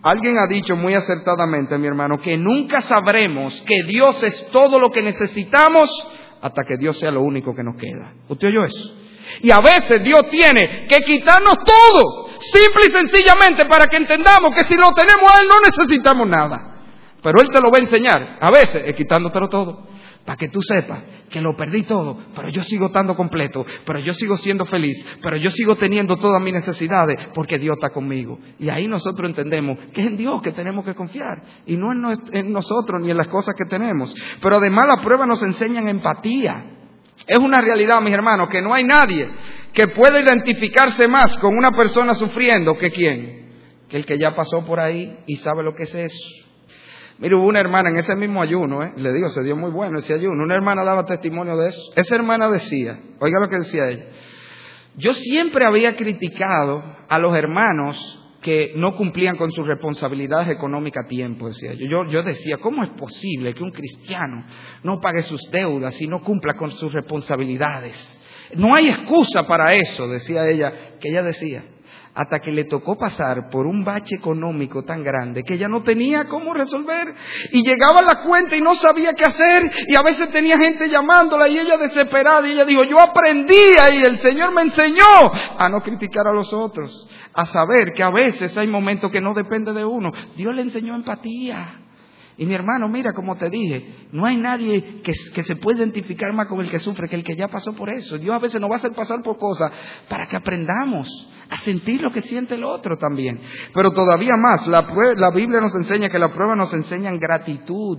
Alguien ha dicho muy acertadamente, mi hermano, que nunca sabremos que Dios es todo lo que necesitamos hasta que Dios sea lo único que nos queda. ¿Usted oyó eso? Y a veces Dios tiene que quitarnos todo, simple y sencillamente para que entendamos que si lo tenemos a Él no necesitamos nada. Pero Él te lo va a enseñar, a veces es quitándotelo todo, para que tú sepas que lo perdí todo, pero yo sigo estando completo, pero yo sigo siendo feliz, pero yo sigo teniendo todas mis necesidades, porque Dios está conmigo. Y ahí nosotros entendemos que es en Dios que tenemos que confiar, y no en, nos, en nosotros ni en las cosas que tenemos. Pero además las pruebas nos enseñan empatía. Es una realidad, mis hermanos, que no hay nadie que pueda identificarse más con una persona sufriendo que quién, que el que ya pasó por ahí y sabe lo que es eso. Mire, hubo una hermana en ese mismo ayuno, ¿eh? Le digo, se dio muy bueno ese ayuno. Una hermana daba testimonio de eso. Esa hermana decía, oiga lo que decía ella: yo siempre había criticado a los hermanos que no cumplían con sus responsabilidades económicas a tiempo, decía yo. yo. Yo decía, ¿cómo es posible que un cristiano no pague sus deudas y no cumpla con sus responsabilidades? No hay excusa para eso, decía ella, que ella decía. Hasta que le tocó pasar por un bache económico tan grande que ella no tenía cómo resolver, y llegaba a la cuenta y no sabía qué hacer, y a veces tenía gente llamándola y ella desesperada, y ella dijo, yo aprendí ahí, el Señor me enseñó a no criticar a los otros, a saber que a veces hay momentos que no depende de uno. Dios le enseñó empatía. Y mi hermano, mira, como te dije, no hay nadie que, que se pueda identificar más con el que sufre que el que ya pasó por eso. Dios a veces nos va a hacer pasar por cosas para que aprendamos a sentir lo que siente el otro también. Pero todavía más, la, la Biblia nos enseña que las pruebas nos enseñan gratitud.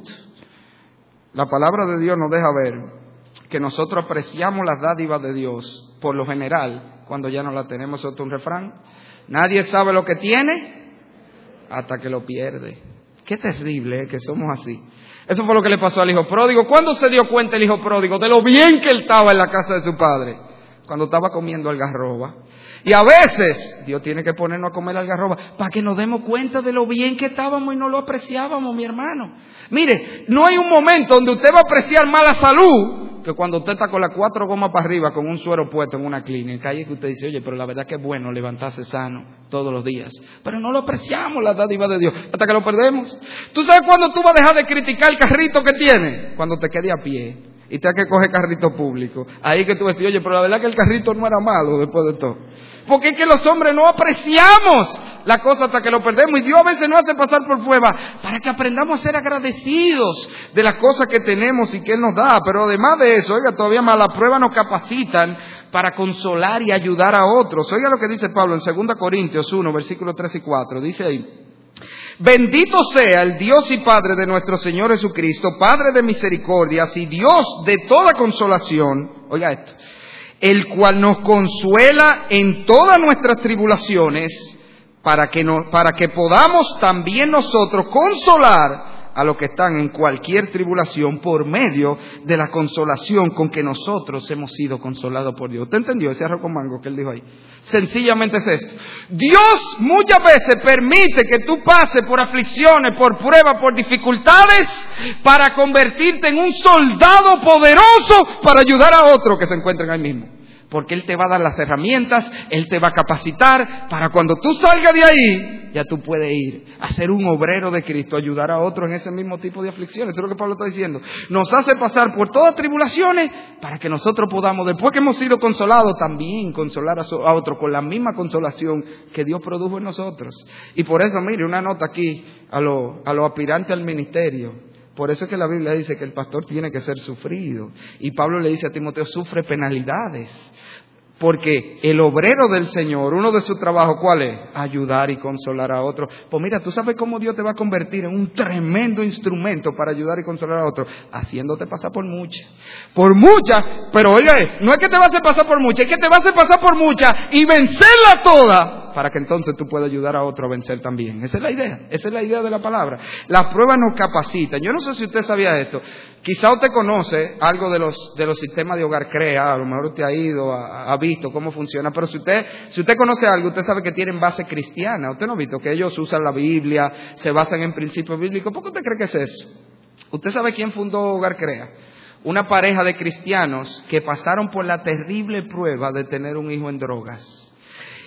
La palabra de Dios nos deja ver que nosotros apreciamos las dádivas de Dios, por lo general, cuando ya no la tenemos. Otro un refrán: nadie sabe lo que tiene hasta que lo pierde. Qué terrible, ¿eh?, que somos así. Eso fue lo que le pasó al hijo pródigo. ¿Cuándo se dio cuenta el hijo pródigo de lo bien que él estaba en la casa de su padre? Cuando estaba comiendo algarroba. Y a veces Dios tiene que ponernos a comer algarroba para que nos demos cuenta de lo bien que estábamos y no lo apreciábamos, mi hermano. Mire, no hay un momento donde usted va a apreciar más la salud que cuando usted está con las cuatro gomas para arriba, con un suero puesto en una clínica. Ahí es que usted dice, oye, pero la verdad que es bueno levantarse sano todos los días. Pero no lo apreciamos, la dádiva de Dios, hasta que lo perdemos. ¿Tú sabes cuándo tú vas a dejar de criticar el carrito que tiene? Cuando te quede a pie y te hay que coger carrito público. Ahí que tú vas a decir, oye, pero la verdad que el carrito no era malo después de todo. Porque es que los hombres no apreciamos la cosa hasta que lo perdemos. Y Dios a veces nos hace pasar por prueba para que aprendamos a ser agradecidos de las cosas que tenemos y que Él nos da. Pero además de eso, oiga, todavía más, las pruebas nos capacitan para consolar y ayudar a otros. Oiga lo que dice Pablo en segunda Corintios uno, versículos tres y cuatro. Dice ahí: bendito sea el Dios y Padre de nuestro Señor Jesucristo, Padre de misericordias y Dios de toda consolación. Oiga esto: el cual nos consuela en todas nuestras tribulaciones, para que, no, para que podamos también nosotros consolar a los que están en cualquier tribulación por medio de la consolación con que nosotros hemos sido consolados por Dios. ¿Usted entendió ese arroz con mango que él dijo ahí? Sencillamente es esto: Dios muchas veces permite que tú pases por aflicciones, por pruebas, por dificultades, para convertirte en un soldado poderoso para ayudar a otros que se encuentren ahí mismo. Porque Él te va a dar las herramientas, Él te va a capacitar para cuando tú salgas de ahí, ya tú puedes ir a ser un obrero de Cristo, ayudar a otros en ese mismo tipo de aflicciones. Eso es lo que Pablo está diciendo. Nos hace pasar por todas tribulaciones para que nosotros podamos, después que hemos sido consolados, también consolar a, a otros con la misma consolación que Dios produjo en nosotros. Y por eso, mire, una nota aquí a los a lo aspirantes al ministerio. Por eso es que la Biblia dice que el pastor tiene que ser sufrido. Y Pablo le dice a Timoteo, sufre penalidades. Porque el obrero del Señor, uno de sus trabajos, ¿cuál es? Ayudar y consolar a otros. Pues mira, ¿tú sabes cómo Dios te va a convertir en un tremendo instrumento para ayudar y consolar a otros? Haciéndote pasar por muchas. Por muchas, pero oiga, no es que te vas a hacer pasar por muchas, es que te vas a hacer pasar por muchas y vencerla toda, para que entonces tú puedas ayudar a otro a vencer también. Esa es la idea, esa es la idea de la palabra. Las pruebas nos capacitan. Yo no sé si usted sabía esto. Quizá usted conoce algo de los de los sistemas de Hogar Crea, a lo mejor usted ha ido, ha, ha visto cómo funciona, pero si usted si usted conoce algo, usted sabe que tienen base cristiana. Usted no ha visto que ellos usan la Biblia, se basan en principios bíblicos. ¿Por qué usted cree que es eso? ¿Usted sabe quién fundó Hogar Crea? Una pareja de cristianos que pasaron por la terrible prueba de tener un hijo en drogas.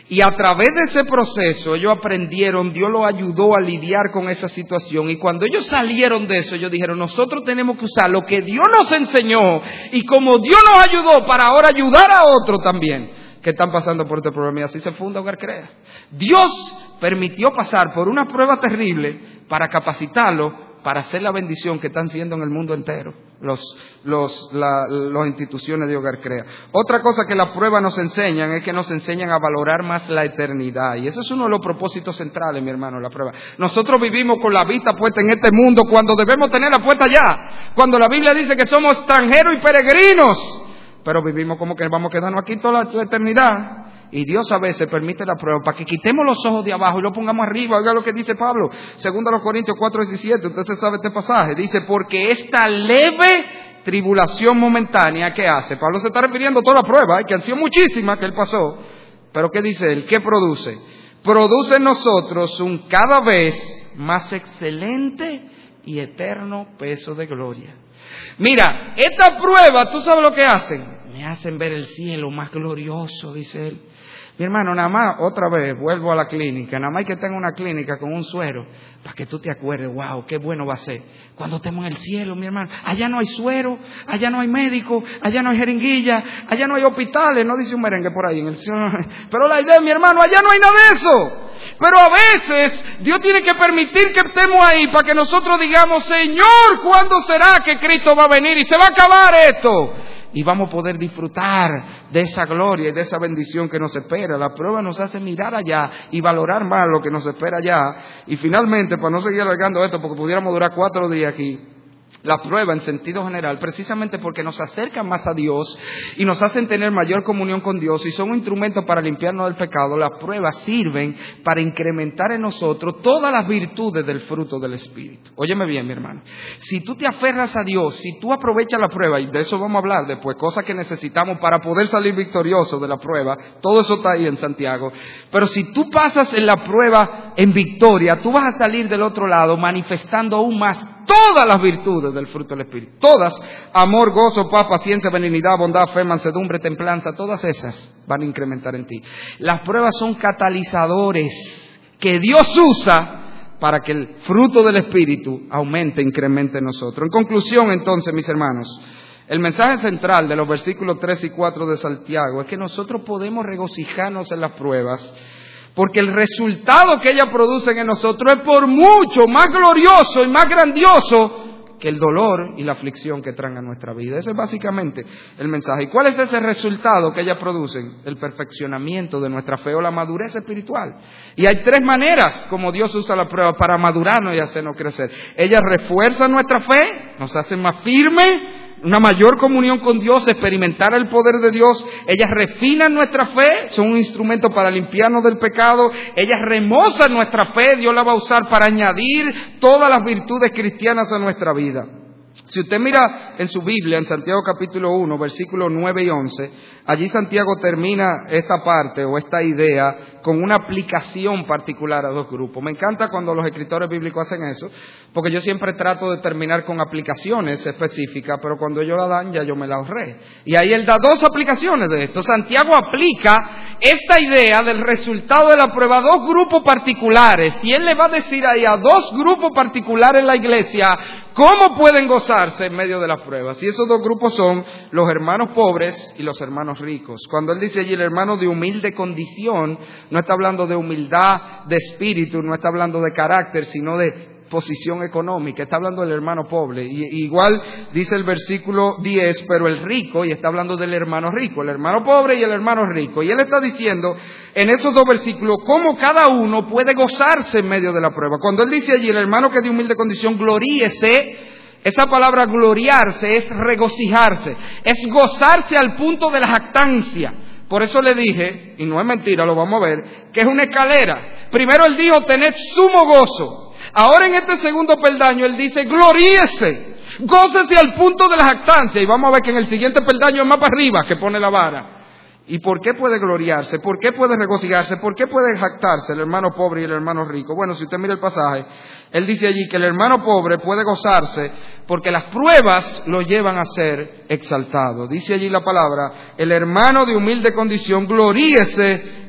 Y a través de ese proceso ellos aprendieron, Dios los ayudó a lidiar con esa situación. Y cuando ellos salieron de eso, ellos dijeron, nosotros tenemos que usar lo que Dios nos enseñó y como Dios nos ayudó para ahora ayudar a otros también que están pasando por este problema. Y así se funda Hogar Crea. Dios permitió pasar por una prueba terrible para capacitarlos para hacer la bendición que están siendo en el mundo entero los, los, la, las instituciones de Hogar Crea. Otra cosa que las pruebas nos enseñan es que nos enseñan a valorar más la eternidad. Y eso es uno de los propósitos centrales, mi hermano, la prueba. Nosotros vivimos con la vista puesta en este mundo cuando debemos tenerla puesta allá. Cuando la Biblia dice que somos extranjeros y peregrinos. Pero vivimos como que vamos a quedarnos aquí toda la, la eternidad. Y Dios a veces permite la prueba para que quitemos los ojos de abajo y lo pongamos arriba. Oiga lo que dice Pablo, segundo a los Corintios cuatro diecisiete. Usted se sabe este pasaje. Dice, porque esta leve tribulación momentánea que hace. Pablo se está refiriendo a toda la prueba, ¿eh? Que han sido muchísimas que él pasó. Pero ¿qué dice él? ¿Qué produce? Produce en nosotros un cada vez más excelente y eterno peso de gloria. Mira, esta prueba, ¿tú sabes lo que hacen? Me hacen ver el cielo más glorioso, dice él. Mi hermano, nada más, otra vez, vuelvo a la clínica. Nada más que tenga una clínica con un suero, para que tú te acuerdes, wow, qué bueno va a ser. Cuando estemos en el cielo, mi hermano. Allá no hay suero, allá no hay médico, allá no hay jeringuilla, allá no hay hospitales. No dice un merengue por ahí en el cielo. Pero la idea, mi hermano, allá no hay nada de eso. Pero a veces Dios tiene que permitir que estemos ahí para que nosotros digamos, Señor, ¿cuándo será que Cristo va a venir y se va a acabar esto? Y vamos a poder disfrutar de esa gloria y de esa bendición que nos espera. La prueba nos hace mirar allá y valorar más lo que nos espera allá. Y finalmente, para no seguir alargando esto, porque pudiéramos durar cuatro días aquí, la prueba en sentido general, precisamente porque nos acercan más a Dios y nos hacen tener mayor comunión con Dios y son un instrumento para limpiarnos del pecado. Las pruebas sirven para incrementar en nosotros todas las virtudes del fruto del Espíritu. Óyeme bien, mi hermano. Si tú te aferras a Dios, si tú aprovechas la prueba, y de eso vamos a hablar después, cosas que necesitamos para poder salir victoriosos de la prueba, todo eso está ahí en Santiago. Pero si tú pasas en la prueba en victoria, tú vas a salir del otro lado manifestando aún más todas las virtudes del fruto del Espíritu. Todas, amor, gozo, paz, paciencia, benignidad, bondad, fe, mansedumbre, templanza, todas esas van a incrementar en ti. Las pruebas son catalizadores que Dios usa para que el fruto del Espíritu aumente, incremente en nosotros. En conclusión, entonces, mis hermanos, el mensaje central de los versículos tres y cuatro de Santiago es que nosotros podemos regocijarnos en las pruebas, porque el resultado que ellas producen en nosotros es por mucho más glorioso y más grandioso que el dolor y la aflicción que traen a nuestra vida. Ese es básicamente el mensaje. ¿Y cuál es ese resultado que ellas producen? El perfeccionamiento de nuestra fe o la madurez espiritual. Y hay tres maneras como Dios usa la prueba para madurarnos y hacernos crecer. Ellas refuerzan nuestra fe, nos hacen más firmes, una mayor comunión con Dios, experimentar el poder de Dios. Ellas refinan nuestra fe, son un instrumento para limpiarnos del pecado. Ellas remozan nuestra fe, Dios la va a usar para añadir todas las virtudes cristianas a nuestra vida. Si usted mira en su Biblia, en Santiago capítulo uno, versículos nueve y once, allí Santiago termina esta parte o esta idea con una aplicación particular a dos grupos. Me encanta cuando los escritores bíblicos hacen eso, porque yo siempre trato de terminar con aplicaciones específicas, pero cuando ellos la dan ya yo me la ahorré. Y ahí él da dos aplicaciones de esto. Santiago aplica esta idea del resultado de la prueba a dos grupos particulares, y él le va a decir ahí a dos grupos particulares en la iglesia cómo pueden gozarse en medio de las pruebas. Y esos dos grupos son los hermanos pobres y los hermanos ricos. Cuando él dice allí el hermano de humilde condición, no está hablando de humildad de espíritu, no está hablando de carácter, sino de posición económica. Está hablando del hermano pobre. Y, igual dice el versículo diez, pero el rico, y está hablando del hermano rico, el hermano pobre y el hermano rico. Y él está diciendo en esos dos versículos cómo cada uno puede gozarse en medio de la prueba. Cuando él dice allí el hermano que es de humilde condición, gloríese, esa palabra gloriarse es regocijarse, es gozarse al punto de la jactancia. Por eso le dije, y no es mentira, lo vamos a ver, que es una escalera. Primero él dijo, tened sumo gozo. Ahora en este segundo peldaño él dice, gloríese, gócese al punto de la jactancia. Y vamos a ver que en el siguiente peldaño es más para arriba que pone la vara. ¿Y por qué puede gloriarse? ¿Por qué puede regocijarse? ¿Por qué puede jactarse el hermano pobre y el hermano rico? Bueno, si usted mira el pasaje, él dice allí que el hermano pobre puede gozarse porque las pruebas lo llevan a ser exaltado. Dice allí la palabra, el hermano de humilde condición, gloríese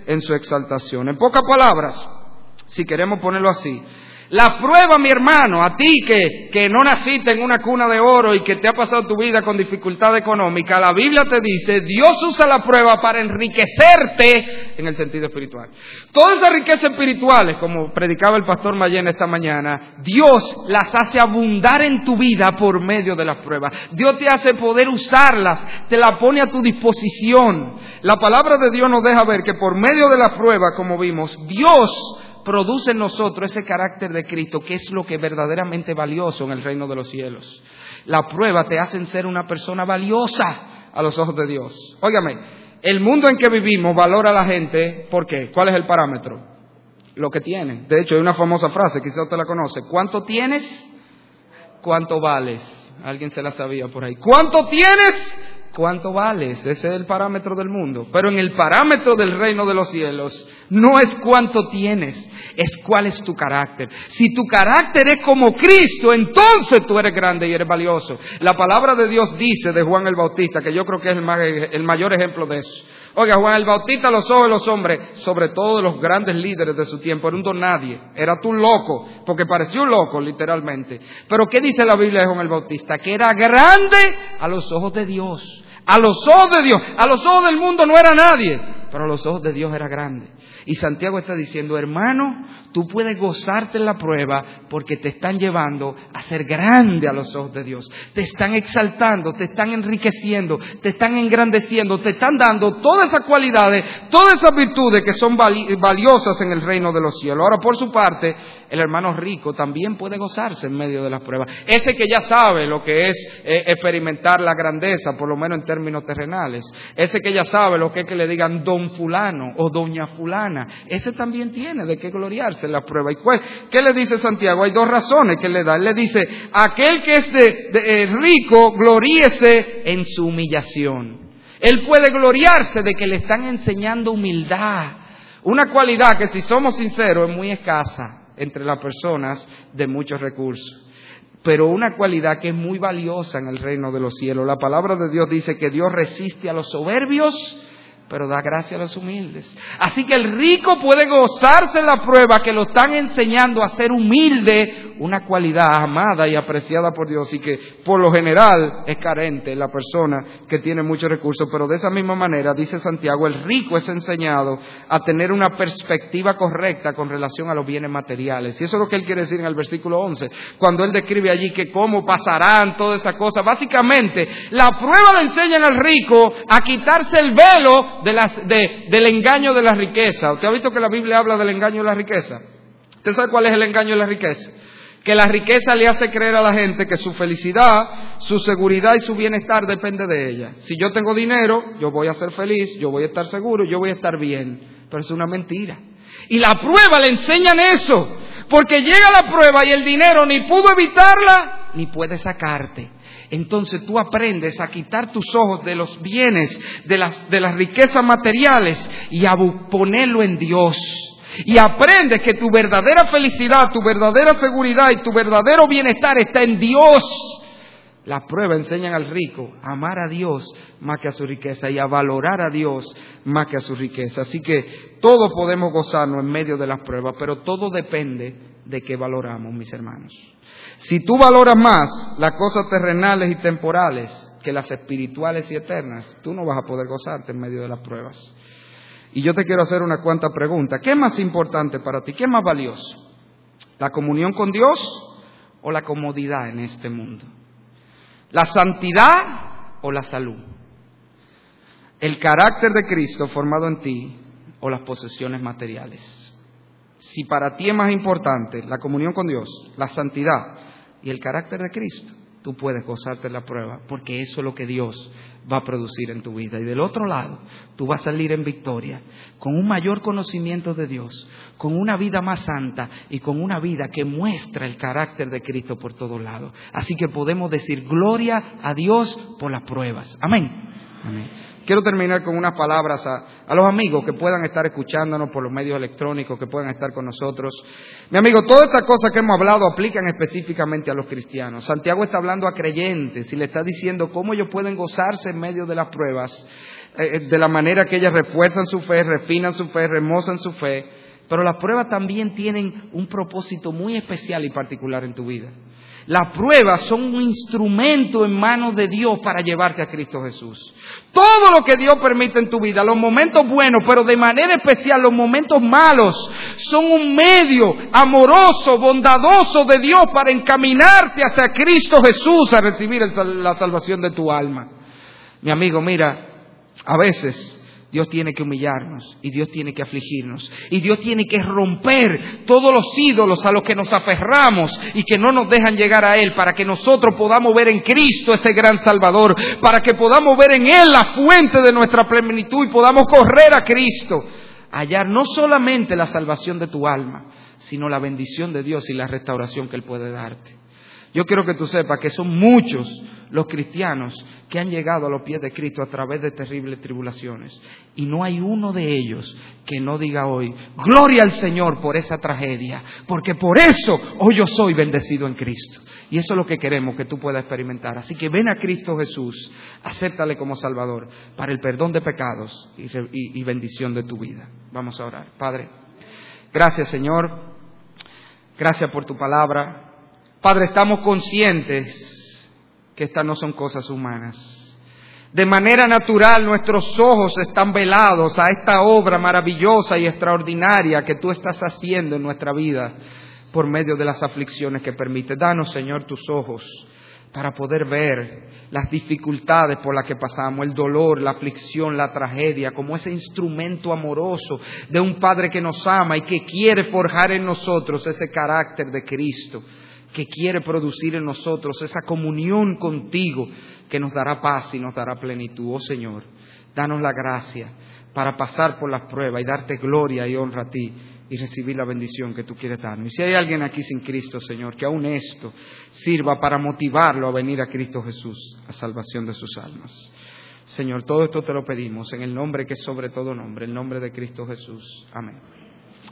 en su exaltación. En pocas palabras, si queremos ponerlo así, la prueba, mi hermano, a ti que, que no naciste en una cuna de oro y que te ha pasado tu vida con dificultad económica, la Biblia te dice, Dios usa la prueba para enriquecerte en el sentido espiritual. Todas esas riquezas espirituales, como predicaba el pastor Mayén esta mañana, Dios las hace abundar en tu vida por medio de las pruebas. Dios te hace poder usarlas, te la pone a tu disposición. La palabra de Dios nos deja ver que por medio de la prueba, como vimos, Dios produce en nosotros ese carácter de Cristo, que es lo que es verdaderamente valioso en el reino de los cielos. La prueba te hace ser una persona valiosa a los ojos de Dios. Óigame, el mundo en que vivimos valora a la gente, ¿por qué? ¿Cuál es el parámetro? Lo que tienen. De hecho, hay una famosa frase, quizás usted la conoce. ¿Cuánto tienes? ¿Cuánto vales? Alguien se la sabía por ahí. ¿Cuánto tienes? ¿Cuánto vales? Ese es el parámetro del mundo. Pero en el parámetro del reino de los cielos, no es cuánto tienes, es cuál es tu carácter. Si tu carácter es como Cristo, entonces tú eres grande y eres valioso. La palabra de Dios dice de Juan el Bautista, que yo creo que es el, más, el mayor ejemplo de eso. Oiga, Juan el Bautista, a los ojos de los hombres, sobre todo de los grandes líderes de su tiempo, era un don nadie. Era tú un loco, porque parecía un loco, literalmente. Pero ¿qué dice la Biblia de Juan el Bautista? Que era grande a los ojos de Dios. A los ojos de Dios, a los ojos del mundo no era nadie, pero a los ojos de Dios era grande. Y Santiago está diciendo, hermano, tú puedes gozarte en la prueba porque te están llevando a ser grande a los ojos de Dios. Te están exaltando, te están enriqueciendo, te están engrandeciendo, te están dando todas esas cualidades, todas esas virtudes que son valiosas en el reino de los cielos. Ahora, por su parte, el hermano rico también puede gozarse en medio de las pruebas. Ese que ya sabe lo que es eh, experimentar la grandeza, por lo menos en términos terrenales. Ese que ya sabe lo que es que le digan don fulano o doña fulana. Ese también tiene de qué gloriarse en la prueba. ¿Y cuál, qué le dice Santiago? Hay dos razones que le da. Él le dice, aquel que es de, de, eh, rico, gloríese en su humillación. Él puede gloriarse de que le están enseñando humildad. Una cualidad que, si somos sinceros, es muy escasa entre las personas de muchos recursos. Pero una cualidad que es muy valiosa en el reino de los cielos. La palabra de Dios dice que Dios resiste a los soberbios, pero da gracia a los humildes. Así que el rico puede gozarse en la prueba que lo están enseñando a ser humilde, una cualidad amada y apreciada por Dios y que por lo general es carente la persona que tiene muchos recursos. Pero de esa misma manera, dice Santiago, el rico es enseñado a tener una perspectiva correcta con relación a los bienes materiales. Y eso es lo que él quiere decir en el versículo once, cuando él describe allí que cómo pasarán todas esas cosas. Básicamente, la prueba le enseñan al rico a quitarse el velo De las, de, del engaño de la riqueza. ¿Usted ha visto que la Biblia habla del engaño de la riqueza? ¿Usted sabe cuál es el engaño de la riqueza? Que la riqueza le hace creer a la gente que su felicidad, su seguridad y su bienestar depende de ella. Si yo tengo dinero, yo voy a ser feliz, yo voy a estar seguro, yo voy a estar bien. Pero es una mentira. Y la prueba le enseñan eso. Porque llega la prueba y el dinero ni pudo evitarla, ni puede sacarte. Entonces tú aprendes a quitar tus ojos de los bienes, de las, de las riquezas materiales y a ponerlo en Dios. Y aprendes que tu verdadera felicidad, tu verdadera seguridad y tu verdadero bienestar está en Dios. Las pruebas enseñan al rico a amar a Dios más que a su riqueza y a valorar a Dios más que a su riqueza. Así que todos podemos gozarnos en medio de las pruebas, pero todo depende de qué valoramos, mis hermanos. Si tú valoras más las cosas terrenales y temporales que las espirituales y eternas, tú no vas a poder gozarte en medio de las pruebas. Y yo te quiero hacer una cuanta pregunta. ¿Qué es más importante para ti? ¿Qué es más valioso? ¿La comunión con Dios o la comodidad en este mundo? ¿La santidad o la salud? ¿El carácter de Cristo formado en ti o las posesiones materiales? Si para ti es más importante la comunión con Dios, la santidad y el carácter de Cristo, tú puedes gozarte en la prueba, porque eso es lo que Dios va a producir en tu vida. Y del otro lado, tú vas a salir en victoria, con un mayor conocimiento de Dios, con una vida más santa y con una vida que muestra el carácter de Cristo por todos lados. Así que podemos decir gloria a Dios por las pruebas. Amén. Amén. Quiero terminar con unas palabras a, a los amigos que puedan estar escuchándonos por los medios electrónicos, que puedan estar con nosotros. Mi amigo, todas estas cosas que hemos hablado aplican específicamente a los cristianos. Santiago está hablando a creyentes y le está diciendo cómo ellos pueden gozarse en medio de las pruebas, eh, de la manera que ellas refuerzan su fe, refinan su fe, remozan su fe. Pero las pruebas también tienen un propósito muy especial y particular en tu vida. Las pruebas son un instrumento en manos de Dios para llevarte a Cristo Jesús. Todo lo que Dios permite en tu vida, los momentos buenos, pero de manera especial los momentos malos, son un medio amoroso, bondadoso de Dios para encaminarte hacia Cristo Jesús a recibir el, la salvación de tu alma. Mi amigo, mira, a veces Dios tiene que humillarnos y Dios tiene que afligirnos y Dios tiene que romper todos los ídolos a los que nos aferramos y que no nos dejan llegar a Él, para que nosotros podamos ver en Cristo ese gran Salvador, para que podamos ver en Él la fuente de nuestra plenitud y podamos correr a Cristo, hallar no solamente la salvación de tu alma, sino la bendición de Dios y la restauración que Él puede darte. Yo quiero que tú sepas que son muchos los cristianos que han llegado a los pies de Cristo a través de terribles tribulaciones. Y no hay uno de ellos que no diga hoy, gloria al Señor por esa tragedia, porque por eso hoy yo soy bendecido en Cristo. Y eso es lo que queremos que tú puedas experimentar. Así que ven a Cristo Jesús, acéptale como Salvador para el perdón de pecados y, y, y bendición de tu vida. Vamos a orar. Padre, gracias Señor, gracias por tu palabra. Padre, estamos conscientes que estas no son cosas humanas. De manera natural nuestros ojos están velados a esta obra maravillosa y extraordinaria que tú estás haciendo en nuestra vida por medio de las aflicciones que permites. Danos, Señor, tus ojos para poder ver las dificultades por las que pasamos, el dolor, la aflicción, la tragedia, como ese instrumento amoroso de un Padre que nos ama y que quiere forjar en nosotros ese carácter de Cristo, que quiere producir en nosotros esa comunión contigo que nos dará paz y nos dará plenitud. Oh Señor, danos la gracia para pasar por las pruebas y darte gloria y honra a ti y recibir la bendición que tú quieres darnos. Y si hay alguien aquí sin Cristo, Señor, que aún esto sirva para motivarlo a venir a Cristo Jesús, a salvación de sus almas. Señor, todo esto te lo pedimos en el nombre que es sobre todo nombre, el nombre de Cristo Jesús. Amén.